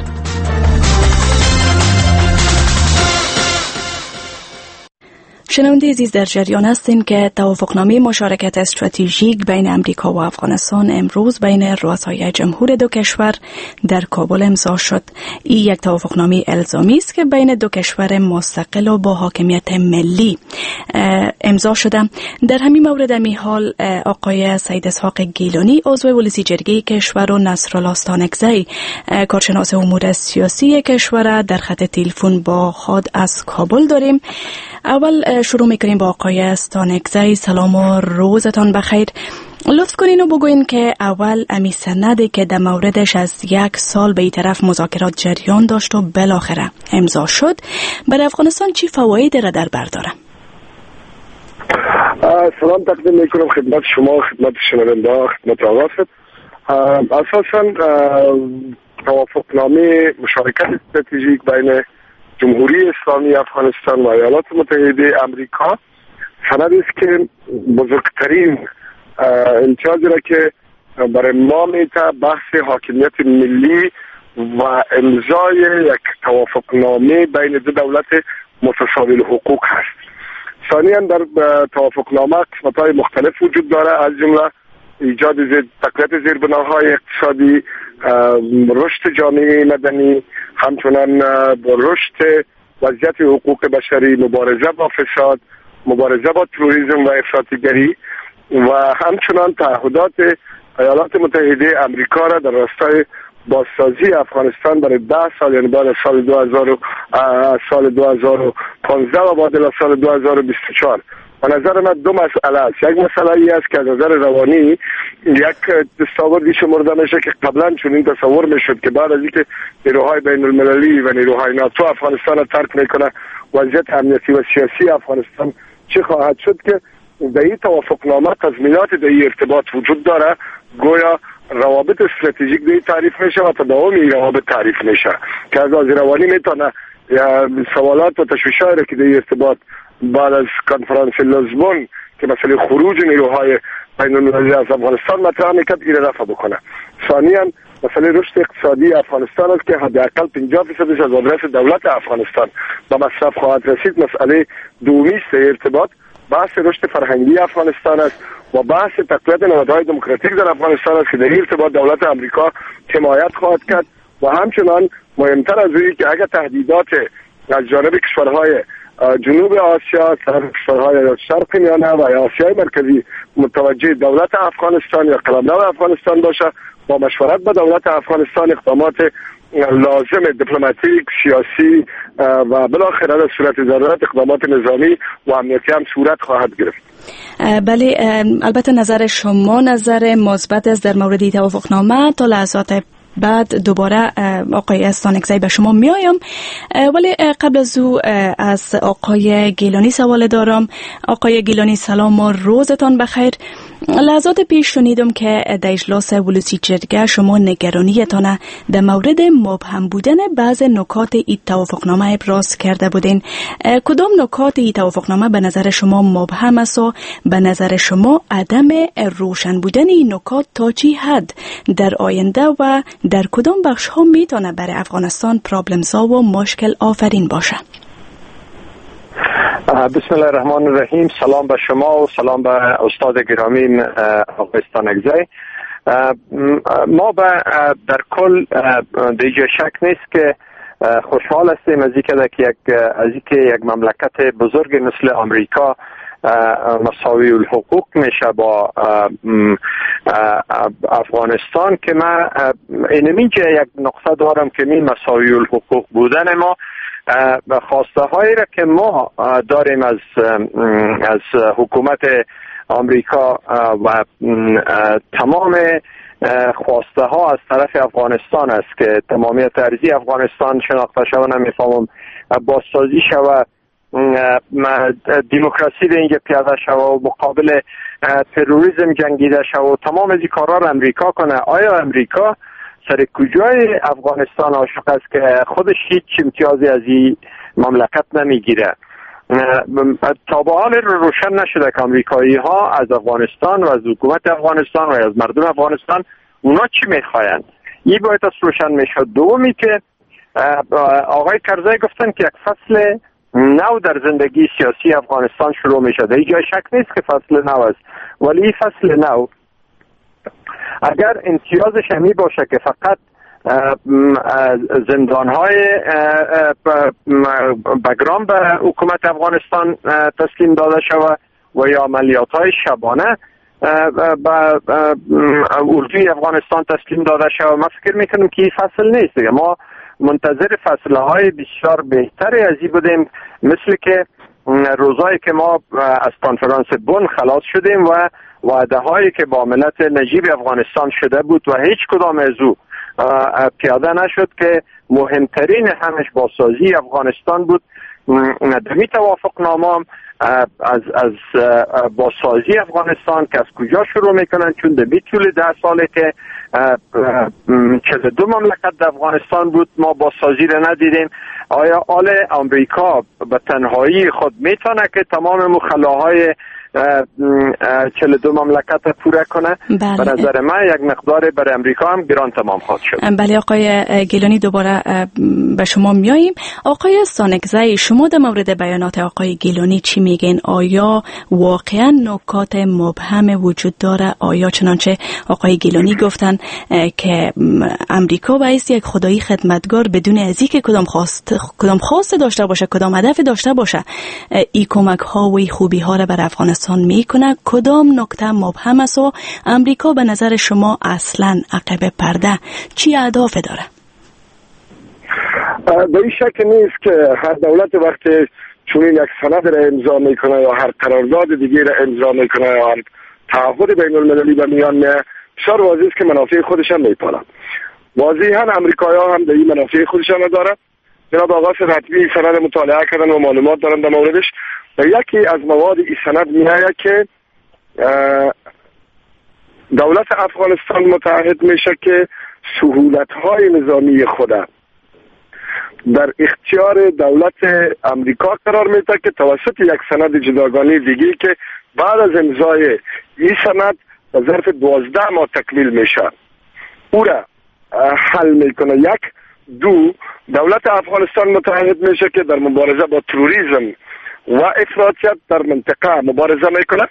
A: شنونده عزیز، در جریان هستیم که توافقنامه مشارکت استراتژیک بین امریکا و افغانستان امروز بین رؤسای جمهور دو کشور در کابل امضا شد. این یک توافقنامه الزامی است که بین دو کشور مستقل و با حاکمیت ملی امضا شده. در همین مورد می حال آقای سید اسحاق گیلانی عضو ولسی جرگه کشور و نصرالله استانکزی کارشناس امور سیاسی کشور در خط تلفن با خود از کابل داریم. اول شروع میکنیم با آقای استانکزی. سلام و روزتان بخیر. لطف کنین و بگوین که اول امی سندی که در موردش از یک سال به این طرف مذاکرات جریان داشت و بالاخره امضا شد برای افغانستان چی فوایدی را در بر داره؟
F: سلام تقدیم میکنم خدمت شما، خدمت شنونده، خدمت آقاست. اساساً توافقنامه مشارکت استراتژیک بین جمهوری اسلامی افغانستان و ایالات متحده امریکا سندی است که بزرگترین امتیازی را که برای ما میده بحث حاکمیت ملی و امضای یک توافقنامه بین دو دولت متساوی الحقوق هست. ثانیاً در توافقنامه قسمت‌های مختلف وجود داره، از جمله ایجاد تقویت زیربناهای اقتصادی، رشد جامعه مدنی، همچنان رشد وضعیت حقوق بشری، مبارزه با فساد، مبارزه با تروریسم و افراطیگری و همچنان تعهدات ایالات متحده امریکا را در راستای بازسازی افغانستان برای ده سال، یعنی بعد از سال دو هزار سال دو هزار و پانزده و بعد از سال دو هزار و بیست و چهار به نظر من دو مسئله است. یک مسئله ای است که از نظر روانی یک دستاوردی شمرده میشه که قبلا چون این تصور میشد که بعد از اینکه نیروهای بین المللی و نیروهای ناتو افغانستان را ترک میکنه وضعیت امنیتی و سیاسی افغانستان چه خواهد شد که در این توافقنامه تضمینات در این ارتباط وجود داره. گویا روابط استراتژیک در این تعریف میشه و تداوم این روابط تعریف میشه که از از روانی میتونه سوالات و تشویش‌هایی که در این ارتباط بعد از کنفرانس لیزبون که مسئله خروج نیروهای بین المللی از افغانستان مطرح میکرد این رفع بکنه. ثانیاً مسئله رشد اقتصادی افغانستان است که حداقل پنجاه فیصدش از آدرس دولت افغانستان به مصرف خواهد رسید. مسئله دومی است ارتباط بحث رشد فرهنگی افغانستان است و بحث تقویت نهادهای دموکراتیک در افغانستان است که در این ارتباط دولت امریکا حمایت خواهد کرد و همچنان مهمتر از این که اگر تهدیدات از جانب کشورهای جنوب آسیا، کشورهای شرق میانه و آسیای مرکزی متوجه دولت افغانستان یا قلمرو افغانستان باشه با مشورت با دولت افغانستان اقدامات لازم دیپلماتیک، سیاسی و بالاخره در صورت ضرورت اقدامات نظامی و امنیتی هم صورت خواهد گرفت.
A: بله، البته نظر شما نظر مثبت است در مورد توافقنامه. تا لحظات بعد دوباره آقای استانکزی به شما میایم، ولی قبل از او از آقای گیلانی سوال دارم. آقای گیلانی سلام و روزتان بخیر. لحظات پیش شنیدم که در اجلاس ولوسی جرگه شما نگرانیتان در مورد مبهم بودن بعض نکات این توافقنامه ابراز کرده بودین. کدام نکات این توافقنامه به نظر شما مبهم است و به نظر شما عدم روشن بودن این نکات تا چی حد در آینده و در کدام بخش ها میتونه برای افغانستان پرابلمزا و مشکل آفرین باشه؟
B: بسم الله الرحمن الرحیم. سلام به شما و سلام به استاد گرامی آقای استانکزی. ما به در کل دیگه شک نیست که خوشحال هستیم از اینکه یک از اینکه یک مملکت بزرگ مثل آمریکا مساوی الحقوق میشه با افغانستان که من اینمیجه یک نقطه دارم که می مساوی الحقوق بودن ما خواسته هایی را که ما داریم از از حکومت آمریکا و تمام خواسته ها از طرف افغانستان است که تمامیت ارضی افغانستان شناخته شود، نمیفهمم بازسازی شود، دموکراسی به اینجا پیاده شود و مقابل تروریسم جنگیده شود و تمام از این کارا را امریکا کنه. آیا امریکا سر کجای افغانستان عاشق است که خودش هیچ امتیازی از این مملکت نمیگیره؟ تا به حال روشن نشده که امریکایی ها از افغانستان و از حکومت افغانستان و از مردم افغانستان اونا چی میخواین. این باید از روشن میشد. دومی که آقای کرزی گفتن که یک فصل نو در زندگی سیاسی افغانستان شروع میشده. این جای شک نیست که فصل نو است، ولی این فصل نو اگر امتیازش همی باشه که فقط زندانهای بگرام به حکومت افغانستان تسلیم داده شود و یا عملیات‌های شبانه به اردوی افغانستان تسلیم داده شود، من فکر میکنم که این فصل نیست دیگه. ما منتظر فصلهای بسیار بهتری از این بودیم، مثل که روزایی که ما از کنفرانس بن خلاص شدیم و وعده هایی که با ملت نجیب افغانستان شده بود و هیچ کدام از او پیاده نشد که مهمترین همش بازسازی افغانستان بود. دمی توافقنامه از از بازسازی افغانستان که از کجا شروع میکنن، چون دمی طول ده ساله که چهل و دو مملکت در افغانستان بود ما بازسازی را ندیدیم. آیا آل امریکا به تنهایی خود میتونه که تمام مخلاهای چهل و دو مملکت پوره کنه؟
A: بله.
B: به نظر من یک مقدار برای امریکا هم گران تمام خواهد شد.
A: بله آقای گیلانی دوباره به شما میاییم. آقای استانکزی شما در مورد بیانات آقای گیلانی چی میگین؟ آیا واقعا نکات مبهم وجود داره؟ آیا چنانچه آقای گیلانی گفتن که امریکا باید یک خدایی خدمتگار بدون از اینکه کدام خواست کدام خواست داشته باشه، کدام هدف داشته باشه، این کمک ها و این خوبی ها را بر افغانستان میکنه؟ کدام نکته مبهم است و امریکا به نظر شما اصلا عقب پرده چی اهداف داره؟
F: به این شک نیست که هر دولت وقتی چون یک سند را امضا میکنه یا هر قرارداد دیگه را امضا میکنه یا هر تعهد بین المللی به میان میه، بسیار واضح است که منافع خودش هم میپاله. واضحا امریکایی‌ها هم به این منافع خودش هم داره. جناب آقای رتبی سند مطالعه کردن و معلومات دارن در موردش و یکی از مواد این سند میآید که دولت افغانستان متعهد میشه که سهولت‌های نظامی خود در اختیار دولت امریکا قرار میده که توسط یک سند جداگانه دیگه که بعد از امضای این سند در ظرف دوازده ماه تکمیل میشه او را حل میکنه. یک دو دولت افغانستان متعهد میشه که در مبارزه با تروریسم و افراطیت در منطقه مبارزه میکنه.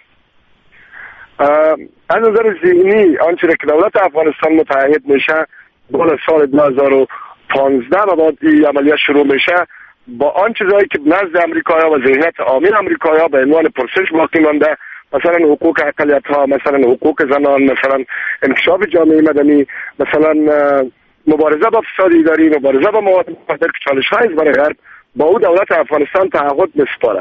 F: از نظر ذهنی آنچه که دولت افغانستان متعهد میشه بالا سال دو هزار و پانزده بعد این عملیات شروع میشه با آن چیزایی که نزد امریکایی‌ها و ذهنیت عامه امریکایی‌ها به عنوان پرسش باقی مانده، مثلا حقوق اقلیت‌ها، مثلا حقوق زنان، مثلا انکشاف جامعه مدنی، مثلا مبارزه با فساد اداری، مبارزه با مواد مخدر که چالش‌های برای غرب با او دولت افغانستان تعهد میسپاره.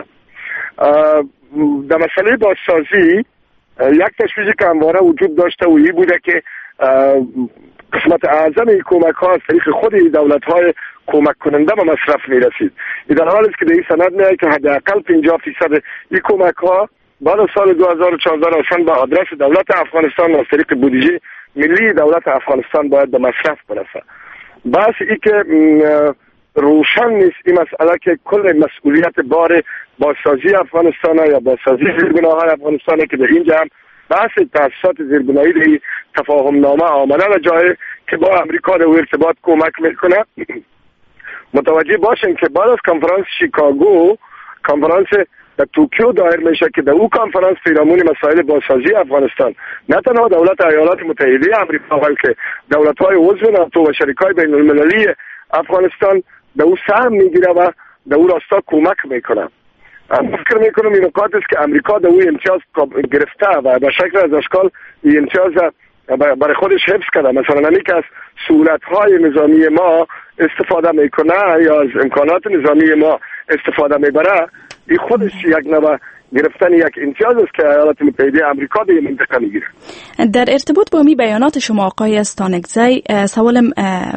F: در مسئله بازسازی یک تشویشی که همواره وجود داشته و این بوده که قسمت اعظم این کمک ها از طریق خود دولت های کمک کننده به مصرف می رسید. این در حالی است که در این سند میاد که حداقل پنجاه فیصد این کمک ها بعد از سال دو هزار و چهارده رسن به آدرس دولت افغانستان از طریق بودجه ملی دولت افغانستان باید به مصرف برسه. بس ای که روشن نیست این مسئله که کل مسئولیت بار بازسازی افغانستان یا بازسازی زیربناهای افغانستان که در اینجا هم بحث تاسیسات زیربنایی در تفاهم نامه آمده و جای که با امریکا در ارتباط کمک میکنه. متوجه باشین که بعد از کنفرانس شیکاگو کنفرانس در توکیو دایر میشه که در او کنفرانس پیرامون مسائل بازسازی افغانستان نه تنها دولت ایالات متحده آمریکا بلکه دولت‌های عضو ناتو و شریکای بین المللی افغانستان در او سهم میگیره و در او راستا کمک میکنه. فکر میکنم این نکات است که امریکا در او امتیاز گرفته و به شکل از اشکال این امتیاز برای خودش حفظ کرده. مثلا همی که از سهولت‌های نظامی ما استفاده میکنه یا از امکانات نظامی ما استفاده میبره، این خودش یک نوع گرفتن یک امتیاز است که ایالات متحده آمریکا در این منطقه میگیره.
A: در ارتباط با می بیانات شما آقای استانکزی سوالم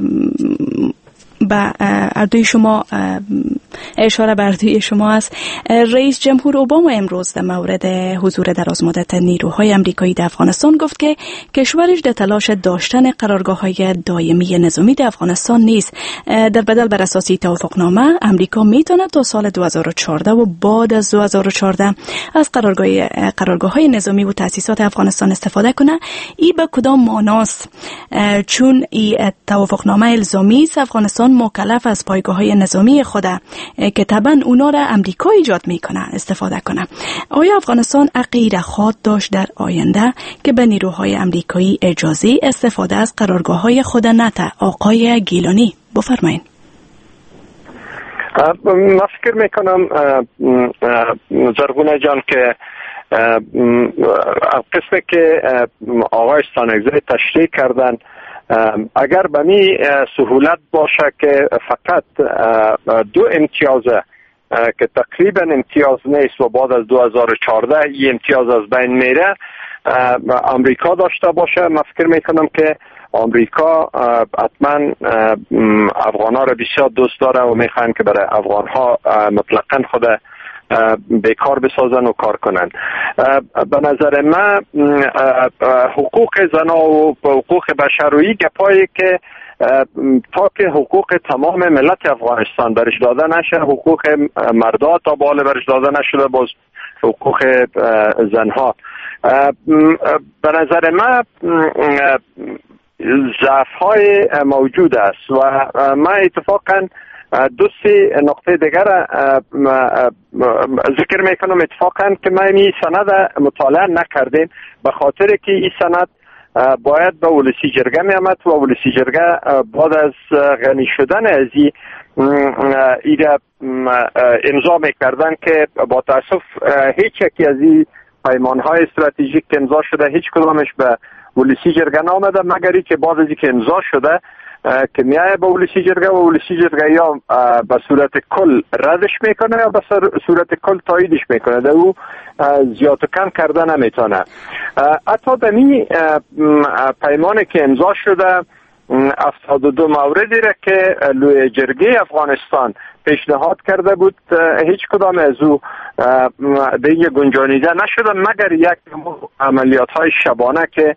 A: به اردوی شما اشاره به اردوی شما است. رئیس جمهور اوباما امروز در مورد حضور دراز مدت نیروهای امریکایی در افغانستان گفت که کشورش در تلاش داشتن قرارگاه‌های دائمی نظامی در افغانستان نیست. در بدل بر اساس توافقنامه امریکا میتونه تا سال دو هزار و چهارده و بعد از دو هزار و چهارده از قرارگاه قرارگاه‌های نظامی و تأسیسات افغانستان استفاده کنه. این به کدام معناست؟ چون این توافقنامه الزامی است افغانستان مکلف از پایگاه‌های نظامی خود که طبعا اونا را امریکا ایجاد میکنه استفاده کنه. آیا افغانستان حقی را خواهد داشت در آینده که به نیروهای امریکایی اجازه استفاده از قرارگاه‌های خود نده؟ آقای گیلانی بفرمایید.
B: من فکر میکنم زرغونه جان که قسمی که آقای استانکزی تشریح کردن اگر به می سهولت باشه که فقط دو امتیازه که تقریبا امتیاز نیست و بعد از دو هزار و چهارده این امتیاز از بین میره امریکا داشته باشه، من فکر میکنم که امریکا حتما افغانها را بسیار دوست داره و میخواین که برای افغانها مطلقاً خود بیکار بسازن و کار کنن. به نظر من حقوق زنا و حقوق بشر و این گپایی که تا که حقوق تمام ملت افغانستان برش داده نشه، حقوق مردا تا بالا برش داده نشده، باز حقوق زنها به نظر من ضعف های موجود است و من اتفاقا دو سه نقطه دیگر ذکر میکنم اتفاقا که ما این سند مطالعه نکردیم به خاطر که این سند باید به ولسی جرگه می آمد و ولسی جرگه بعد از غنی شدن از این ایره امضا میکردن که با تاسف هیچ یکی از این پیمان های استراتژیک که امضا شده هیچ کدامش به ولسی جرگه نامده مگری که بعد از اینکه امضا شده که میایه به ولسی جرگه و ولسی جرگه یا به صورت کل ردش میکنه یا به صورت کل تاییدش میکنه، در او زیاد و کم کرده نمیتونه. حتی در این پیمانی که امضا شده هفتاد و دو موردی را که لوی جرگه افغانستان پیشنهاد کرده بود هیچ کدام از او دیگه گنجانیده نشده مگر یک عملیات های شبانه که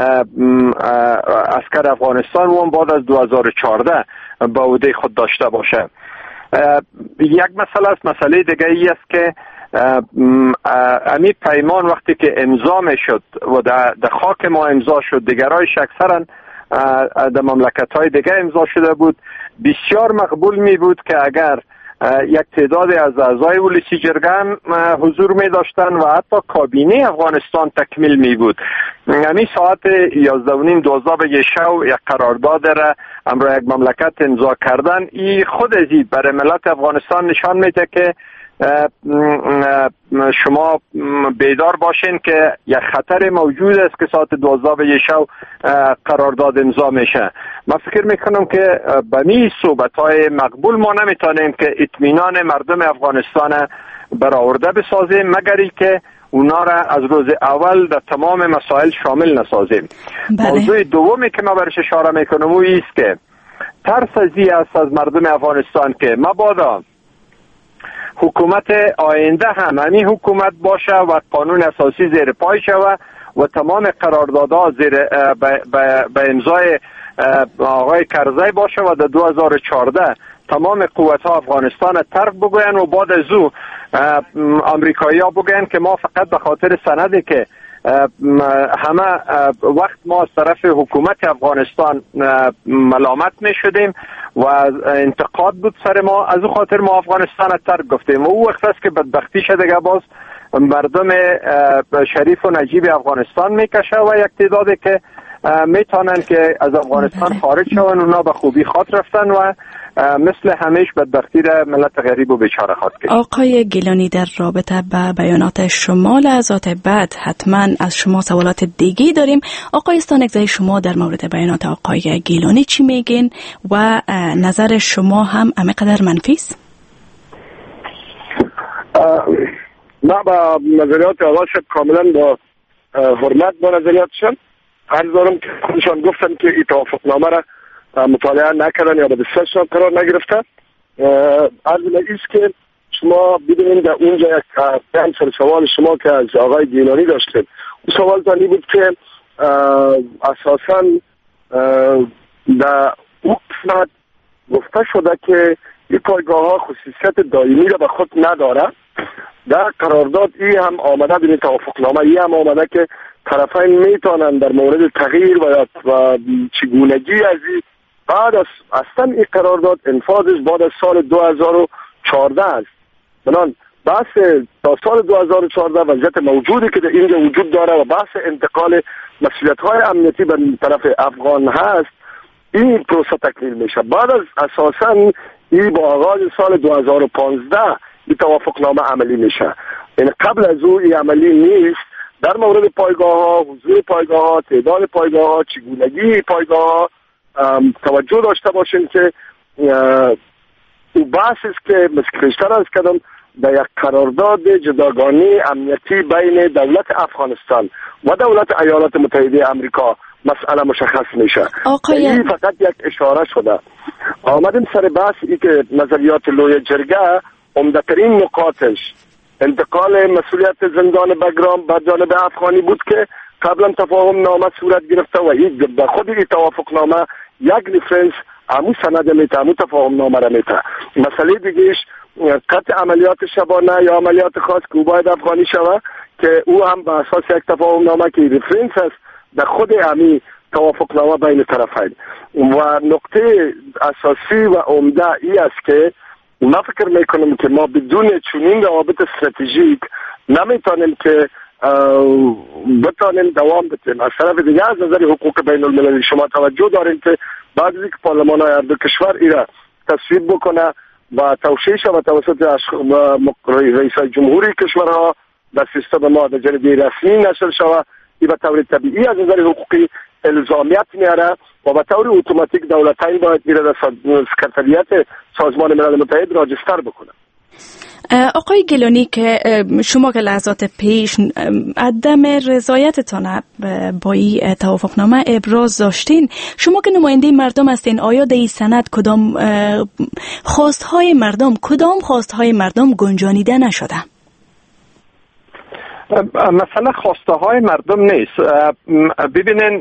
B: عسکر افغانستان اون بعد از دو هزار و چهارده با عهده خود داشته باشه. یک مسئله است. مسئله دیگه ای است که امی پیمان وقتی که امضا می شد و در خاک ما امضا شد، دیگرایش اکثرا در مملکت های دیگه امضا شده بود، بسیار مقبول می بود که اگر یک تعداد از اعضای ولسی جرگه هم حضور می داشتن و حتی کابینه افغانستان تکمیل می بود. همین ساعت یازده و نیم دوازده بجه شو یک قرارداد را امروز یک مملکت امضا کردن. این خود ازی برای ملت افغانستان نشان میده که شما بیدار باشین که یک خطر موجود است که ساعت دوازده بجه شو قرارداد امضا میشه. من فکر میکنم که به می صحبت های مقبول ما نمیتونیم که اطمینان مردم افغانستان برآورده بسازیم مگری که اونا را از روز اول در تمام مسائل شامل نسازیم. بله. موضوع دومی که ما برش اشاره میکنم او ایست که ترس ازی است از مردم افغانستان که مبادا حکومت آینده هم همین حکومت باشه و قانون اساسی زیر پای شود و تمام قراردادها زیر به امضای آقای کرزی باشه و در دو هزار و چهارده تمام قوت ها افغانستان ترک بگوین و بعد از او امریکایی ها بگوین که ما فقط به خاطر سندی که همه وقت ما از طرف حکومت افغانستان ملامت می شدیم و انتقاد بود سر ما، از او خاطر ما افغانستان ترک گفتیم. و او وقت است که بدبختی شده دیگه باز مردم شریف و نجیب افغانستان میکشه و یک تعدادی که میتونن که از افغانستان خارج شون اونا به خوبی خاط رفتن و مثل همیش بدبختی را ملت غریب و بیچاره خواهد کرد.
A: آقای گیلانی، در رابطه با بیانات شما لحظات بعد حتما از شما سوالات دیگی داریم. آقای استانکزی، شما در مورد بیانات آقای گیلانی چی میگین و نظر شما هم همینقدر منفی است؟
F: من با نظریات آقایشان کاملا با حرمت با نظریاتشان عرض دارم که خودشان گفتن که این توافقنامه را مطالعه نکردن یا به دستشان قرار نگرفتن. عرض ایست که شما بدونید در اونجا یک سر سوال شما که از آقای گیلانی داشتید، اون سوال تانی بود که اساساً در اون قسمت گفته شده که این پایگاه ها خصوصیت دائمی را به خود نداره. در قرارداد ای هم آمده، بین توافقنامه ای هم آمده که طرفین میتونن در مورد تغییر و, و چگونگی از این بعد از اصلا این قرارداد انفاذش بعد از سال دو هزار و چهارده است. بنان بحث تا سال دو هزار و چهارده وضعیت موجودی که در اینجا وجود داره و بحث انتقال مسئولیت های امنیتی به طرف افغان هست، این پروسه تکمیل میشه. بعد از اساسا این با آغاز سال دو هزار و پانزده این توافقنامه عملی میشه. یعنی قبل از او این عملی نیست. در مورد پایگاه ها، حضور پایگاه ها، تعداد پایگاه ها، چگونگی پایگاه ها توجه داشته باشین که او بحث است که مسکرشتر از کدام در یک قرارداد جداگانه امنیتی بین دولت افغانستان و دولت ایالات متحده امریکا مسئله مشخص میشه. این فقط یک اشاره شده. آمدیم سر بحث ای که نظریات لوی جرگه عمدترین نقاطش انتقال مسئولیت زندان بگرام به جانب افغانی بود که قبلا تفاهم نامه صورت گرفته و این به خود این توافق نامه یک ریفرنس همون سند میته، همون تفاهم نامه را میته. مسئله دیگهش قطع عملیات شبانه یا عملیات خاص که باید افغانی شود که او هم به اساس یک تفاهم نامه که ریفرنس است در خود همین توافق نامه بین طرفین. و نقطه اساسی و عمده ای است که من فکر میکنم که ما بدون چنین روابط استراتژیک نمیتونیم که بتانیم دوام بدیم. از طرف دیگه از نظر حقوق بین المللی شما توجه دارین که بعد از اینکه پارلمان های هر دو کشور ایرا تصویب بکنه و توشیح شود توسط رئیس جمهوری کشورها در سیستم ما در جریده رسمی نشر شود، این به طور طبیعی از نظر حقوقی الزامیت میاره و به طور اتوماتیک دولت‌ها باید میره در سکرتریات سازمان ملل متحد راجستر بکنه.
A: آقای گیلانی که شما که لحظات پیش عدم رضایتتان با این توافقنامه ابراز داشتین، شما که نماینده مردم هستین، آیا در این سند کدام خواستهای مردم کدام خواستهای مردم گنجانیده نشده؟
B: مثلا خواسته های مردم نیست. ببینین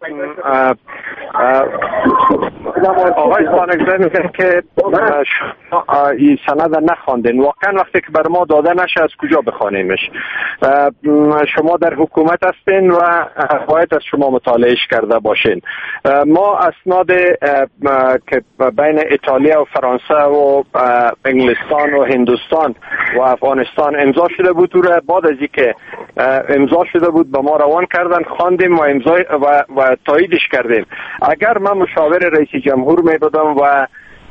B: آقای زانگزه میگن که این سند نخواندین. واقعا وقتی که بر ما داده نشه از کجا بخوانیمش؟ شما در حکومت هستین و باید از شما مطالعهش کرده باشین. ما اسناد که بین ایتالیا و فرانسه و انگلستان و هندوستان و افغانستان امضا شده بود، رو بعد از اینکه امضا شده بود به ما روان کردن، خواندیم و امضا و, و تاییدش کردیم. اگر من مشاور رئیس جمهور می بودم و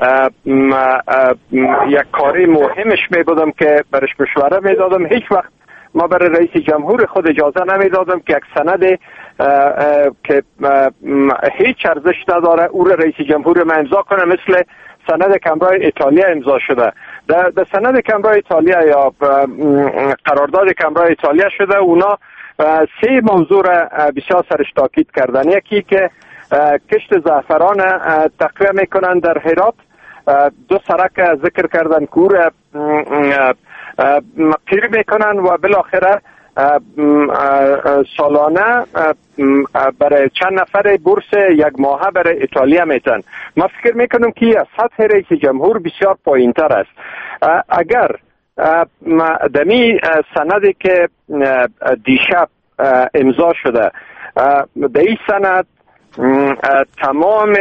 B: یک کاری مهمش می بودم که برش مشوره می دادم، هیچ وقت ما برای رئیس جمهور خود اجازه نمی دادم که یک سند که هیچ ارزش نداره او را رئیس جمهور من امضا کنه، مثل سند کمرای ایتالیا امضا شده. در, در سند کمرای ایتالیا یا قرارداد کمرای ایتالیا شده، اونا سه موضوع را بسیار سرش تاکید کردن. یکی که کشت زعفران تقویه میکنن در هرات، دو سرک ذکر کردن کور قیر میکنن و بالاخره سالانه برای چند نفر بورس یک ماهه برای ایتالیا میتن. ما فکر میکنم که از سطح رئیس جمهور بسیار پایین تر است. اگر دمی سندی که دیشب امضا شده، در این سند تمام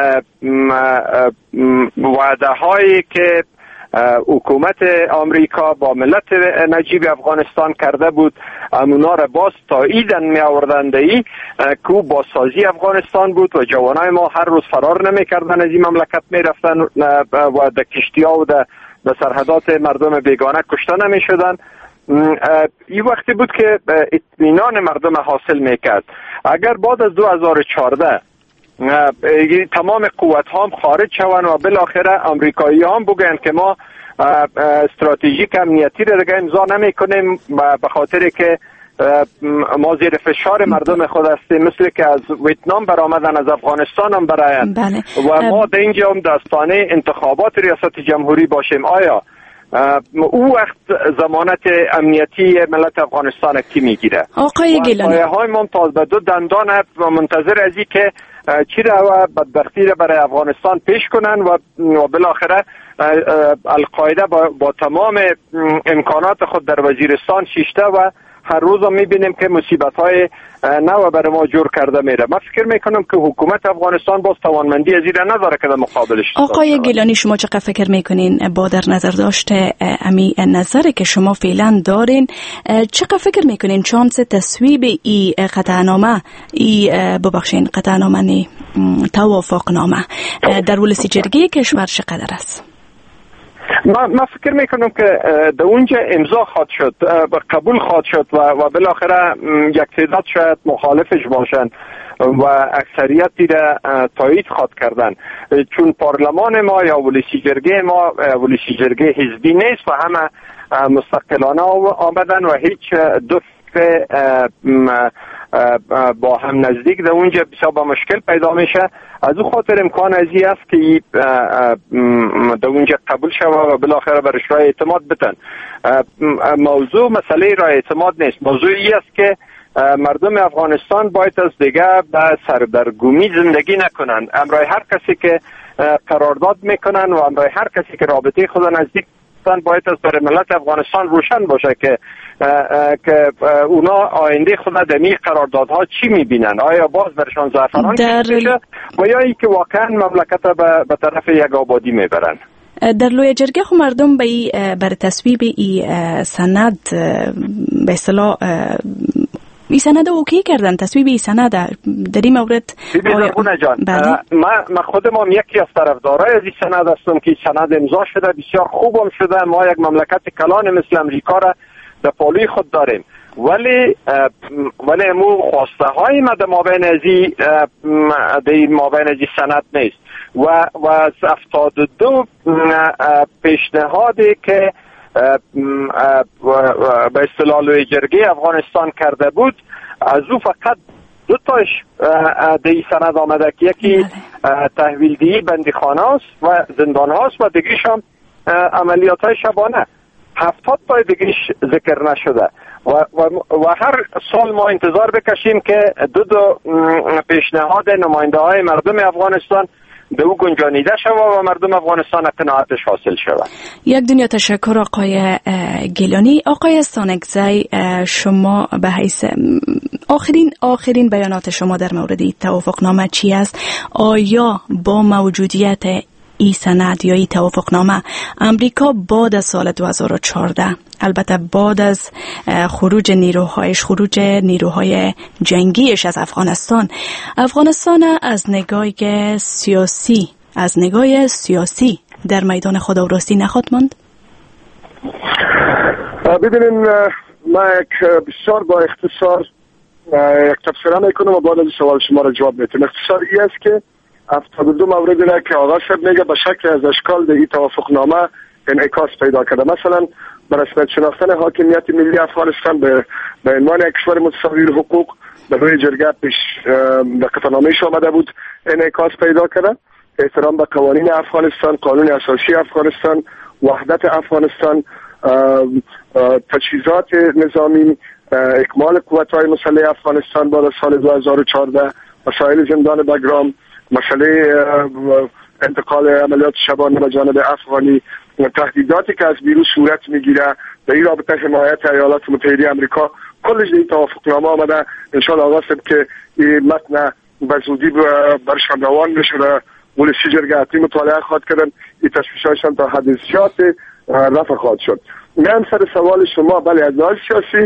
B: وعده هایی که حکومت آمریکا با ملت نجیب افغانستان کرده بود، اونا را باز تاییدن می آوردند ای که بازسازی افغانستان بود و جوانای ما هر روز فرار نمی کردن، از این مملکت می رفتن و در کشتی ها و در سرحدات مردم بیگانه کشته نمی شدن. این وقتی بود که اطمینان مردم حاصل می کرد. اگر بعد از دو هزار و چهارده تمام قوت ها هم خارج شوند و بالاخره امریکایی هم بگن که ما استراتژیک امنیتی را دیگه امضا نمی کنیم به خاطر که ما زیر فشار مردم خود هستیم، مثل که از ویتنام برآمدن از افغانستان هم براین
A: بله.
B: و ما در اینجا هم دستانه انتخابات ریاست جمهوری باشیم. آیا او وقت ضمانت امنیتی ملت افغانستان کی میگیره؟
A: آقای گیلانی،
B: های ممتاز به دو دندان و منتظر از این که چی را و بدبختی را برای افغانستان پیش کنن و بالاخره القاعده با, با تمام امکانات خود در وزیرستان شیشته و هر روز هم میبینیم که مصیبت های نو برای ما جور کرده میره. من فکر میکنم که حکومت افغانستان باز توانمندی از این نداره که در مقابلش.
A: آقای گیلانی، شما چقدر فکر میکنین با در نظر داشته امی نظری که شما فعلا دارین، چقدر فکر میکنین چانس تصویب ای قطعنامه ای ببخشین قطعنامه توافقنامه در ولسی جرگه کشور چقدر است؟
B: ما ما فکر میکنم که در اونجا امضا خواهد شد، قبول خواهد شد و و بالاخره یک تعداد شاید مخالفش باشن و اکثریتی را تایید خواهد کردن، چون پارلمان ما یا ولسی جرگه ما ولسی جرگه حزبی نیست و همه مستقلانه آمدن و هیچ دو با هم نزدیک در اونجا بسیار با مشکل پیدا میشه. از او خاطر امکان ازی است که در اونجا قبول شود و بالاخره برش رای اعتماد بتن. موضوع مسئله رای اعتماد نیست، موضوع ای است که مردم افغانستان باید از دیگه به سردرگمی زندگی نکنند. امرای هر کسی که قرارداد میکنن و امرای هر کسی که رابطه خود نزدیک باید از برای ملت افغانستان روشن باشه که که اونا آینده خود در می قراردادها چی میبینن، آیا باز برشان زعفران
A: در...
B: میشه و یا اینکه واقعا مملکت به, به طرف یک آبادی میبرن.
A: در لوی جرگه خو مردم به بر تصویب ای سند به اصطلاح ای سند اوکی کردن، تصویب ای سند در این مورد.
B: ببینید خونه جان، من خودم هم یکی از طرفدارای از این سند هستم که سند امضا شده، بسیار خوبم شده. ما یک مملکت کلان مثل امریکا را در پالوی خود داریم ولی ولی امو خواسته های ما در مابین ازی در مابین ازی سند نیست و و از هفتاد و دو پیشنهادی که به اصطلاح لوی جرگه افغانستان کرده بود، از او فقط دو تاش در این سند آمده که یکی تحویل دهی بندیخانه است و زندان هاست و دیگیش هم عملیات های شبانه. هفتاد تای دیگیش ذکر نشده و, و, و هر سال ما انتظار بکشیم که دو دو پیشنهاد نماینده های مردم افغانستان به او گنجانیده شود و مردم افغانستان قناعتش حاصل شود.
A: یک دنیا تشکر آقای گیلانی. آقای سانکزی، شما به حیث آخرین آخرین بیانات شما در مورد این توافقنامه چی است؟ آیا با موجودیت این سند یا این توافقنامه امریکا بعد از سال دو هزار و چهارده، البته بعد از خروج نیروهایش خروج نیروهای جنگیش از افغانستان، افغانستان از نگاه سیاسی از نگاه سیاسی در میدان خودآراستی نخواهد ماند؟
C: ببینین، من یک بسیار با اختصار یک تفسیره میکنم و بعد از سوال شما را جواب میتونم. اختصار ای است که هفتاد و دو موردی را که آقا صاحب میگه به شکل از اشکال در این توافقنامه انعکاس پیدا کرده. مثلا به رسمیت شناختن حاکمیت ملی افغانستان به به عنوان یک کشور متساوی حقوق در روی جرگه پیش به قطعنامه‌اش آمده بود، انعکاس پیدا کرده. احترام به قوانین افغانستان، قانون اساسی افغانستان، وحدت افغانستان، تجهیزات نظامی، اکمال قوت‌های مسلح افغانستان بعد از سال دو هزار و چهارده، مسائل زندان بگرام، مسئله انتقال عملیات شبانه به جانب افغانی، تهدیداتی که از بیرون صورت میگیره، در این رابطه حمایت ایالات متحده آمریکا، کلش در این توافقنامه آمده. انشاءالله آقا صاحب که این متن به زودی برشان روان بشه، ولسی جرگه حتمی مطالعه خواهد کردن، این تشویش‌هایشان تا حد زیاد رفع خواهد شد. من سر سوال شما، بله، از لحاظ سیاسی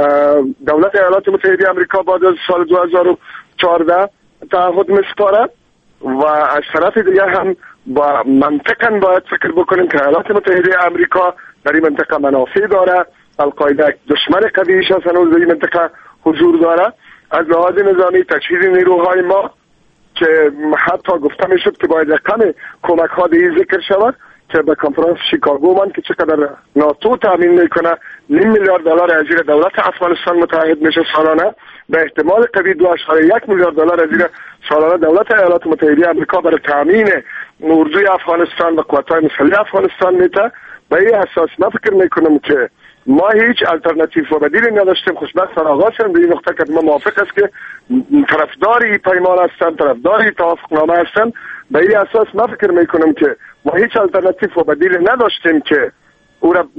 C: دولت ایالات متحده آمریکا بعد از سال دو هزار و چهارده تعهد میسپاره و از طرف دیگه هم با منطقاً باید فکر بکنیم که ایالات متحده آمریکا در این منطقه منافع داره. القاعده دشمن قویش هست، هنوز در این منطقه حضور داره. از لحاظ نظامی تجهیز نیروهای ما که حتی گفته میشد که باید رقم کمک ها دیگه ذکر شود که به کنفرانس شیکاگو من که چقدر ناتو تامین میکنه نیم میلیارد دلار از زیر دولت افغانستان متحد میشه سالانه، به احتمال قوی دو اشاره یک میلیارد دلار از زیر سالانه دولت ایالات متحده آمریکا برای تامین اردوی افغانستان و قوت‌های مسلح افغانستان میده. به این اساس من فکر میکنم که ما هیچ الटरनेटिव و بدیلی نداشتیم. خوشبختانه آقا صاحب در این نقطه که ما موافق است که طرفداری پیمان هستن، طرفداری توافقنامه هستن. به این اساس من فکر میکنم که ما هیچ الटरनेटिव و بدیلی نداشتیم که او را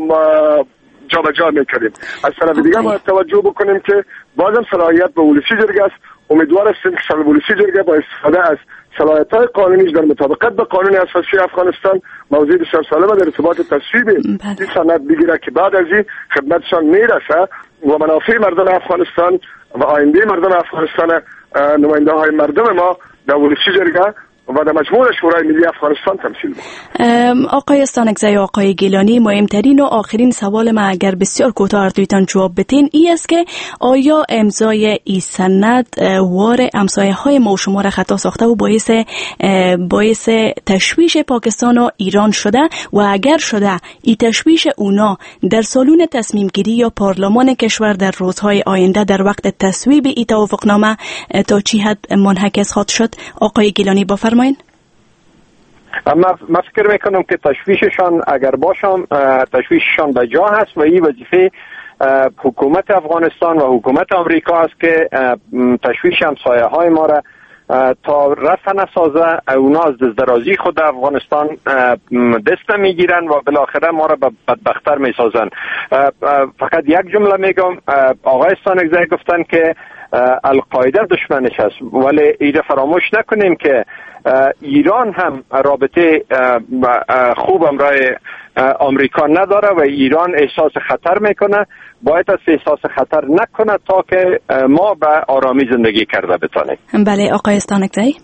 C: جا به جا میکردیم. از طرف دیگه ما توجه بکنیم که بازم صلاحیت به ولسی جرگه است. امیدوار هستیم که ولسی جرگه با استفاده از صلاحیت‌های قانونیش در مطابقت با قانون اساسی افغانستان موضوع بسیار سالم در ارتباط تصویب این سند بگیره که بعد از این خدمتشان میرسه و منافع مردم افغانستان و آینده مردم افغانستان نماینده های مردم ما در ولسی جرگه و در مجموع شورای ملی افغانستان تمثیل بود.
A: آقای سانکزی و آقای گیلانی، مهمترین و آخرین سوال ما اگر بسیار کوتاه اردویتان جواب بتین ای است که آیا امضای این سند وار امسایه های ما و شما را خطا ساخته و باعث باعث تشویش پاکستان و ایران شده و اگر شده این تشویش اونا در سالون تصمیم گیری یا پارلمان کشور در روزهای آینده در وقت تصویب این توافقنامه تا چی حد منعکس خواهد شد؟ آقای گیلانی با فرمایین.
B: اما من فکر میکنم که تشویششان اگر باشم تشویششان به جا هست و این وظیفه حکومت افغانستان و حکومت آمریکا است که تشویش همسایه های ما را تا رفع نسازه. اونا از دزدرازی خود افغانستان دست میگیرن و بالاخره ما را بدبختر میسازن. فقط یک جمله میگم، آقای سانکزی گفتن که القاعده دشمنش هست، ولی ایره فراموش نکنیم که ایران هم رابطه خوب همراه آمریکا نداره و ایران احساس خطر میکنه. باید از احساس خطر نکنه تا که ما به آرامی زندگی کرده بتانیم.
A: بله آقای سانکزی،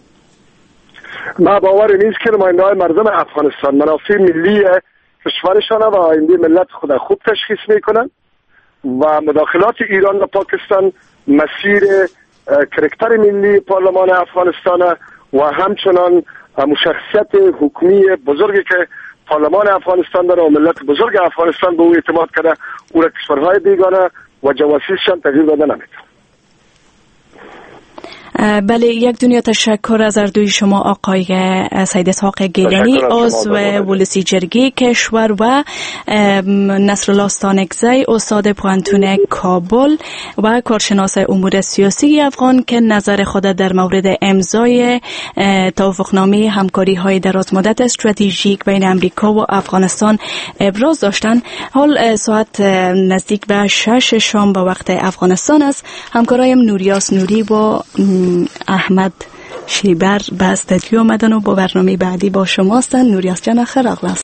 C: ما باور نیست که نماینده های مردم افغانستان منافع ملی کشورشان و آینده ملت خود خوب تشخیص میکنن و مداخلات ایران و پاکستان مسیر کرکتر ملی پارلمان افغانستان و همچنان مشخصیت حکومی بزرگی که پارلمان افغانستان داره و ملت بزرگ افغانستان به او اعتماد کرده، او را کشورهای بیگانه و جواسیسشان تغییر داده نمیتونه.
A: بله، یک دنیا تشکر از اردوی شما آقای سید اسحاق گیلانی، عضو ولسی جرگه کشور و نصرالله استانکزی استاد پوانتون کابل و کارشناس امور سیاسی افغان که نظر خود در مورد امضای توافقنامه همکاری های دراز مدت استراتژیک بین امریکا و افغانستان ابراز داشتند. حال ساعت نزدیک به شش شام به وقت افغانستان است. همکارایم نوریاس نوری با احمد شیبر به استودیو آمدن و با برنامه بعدی با شما هستند. نوریاس جان خیر اغلاس.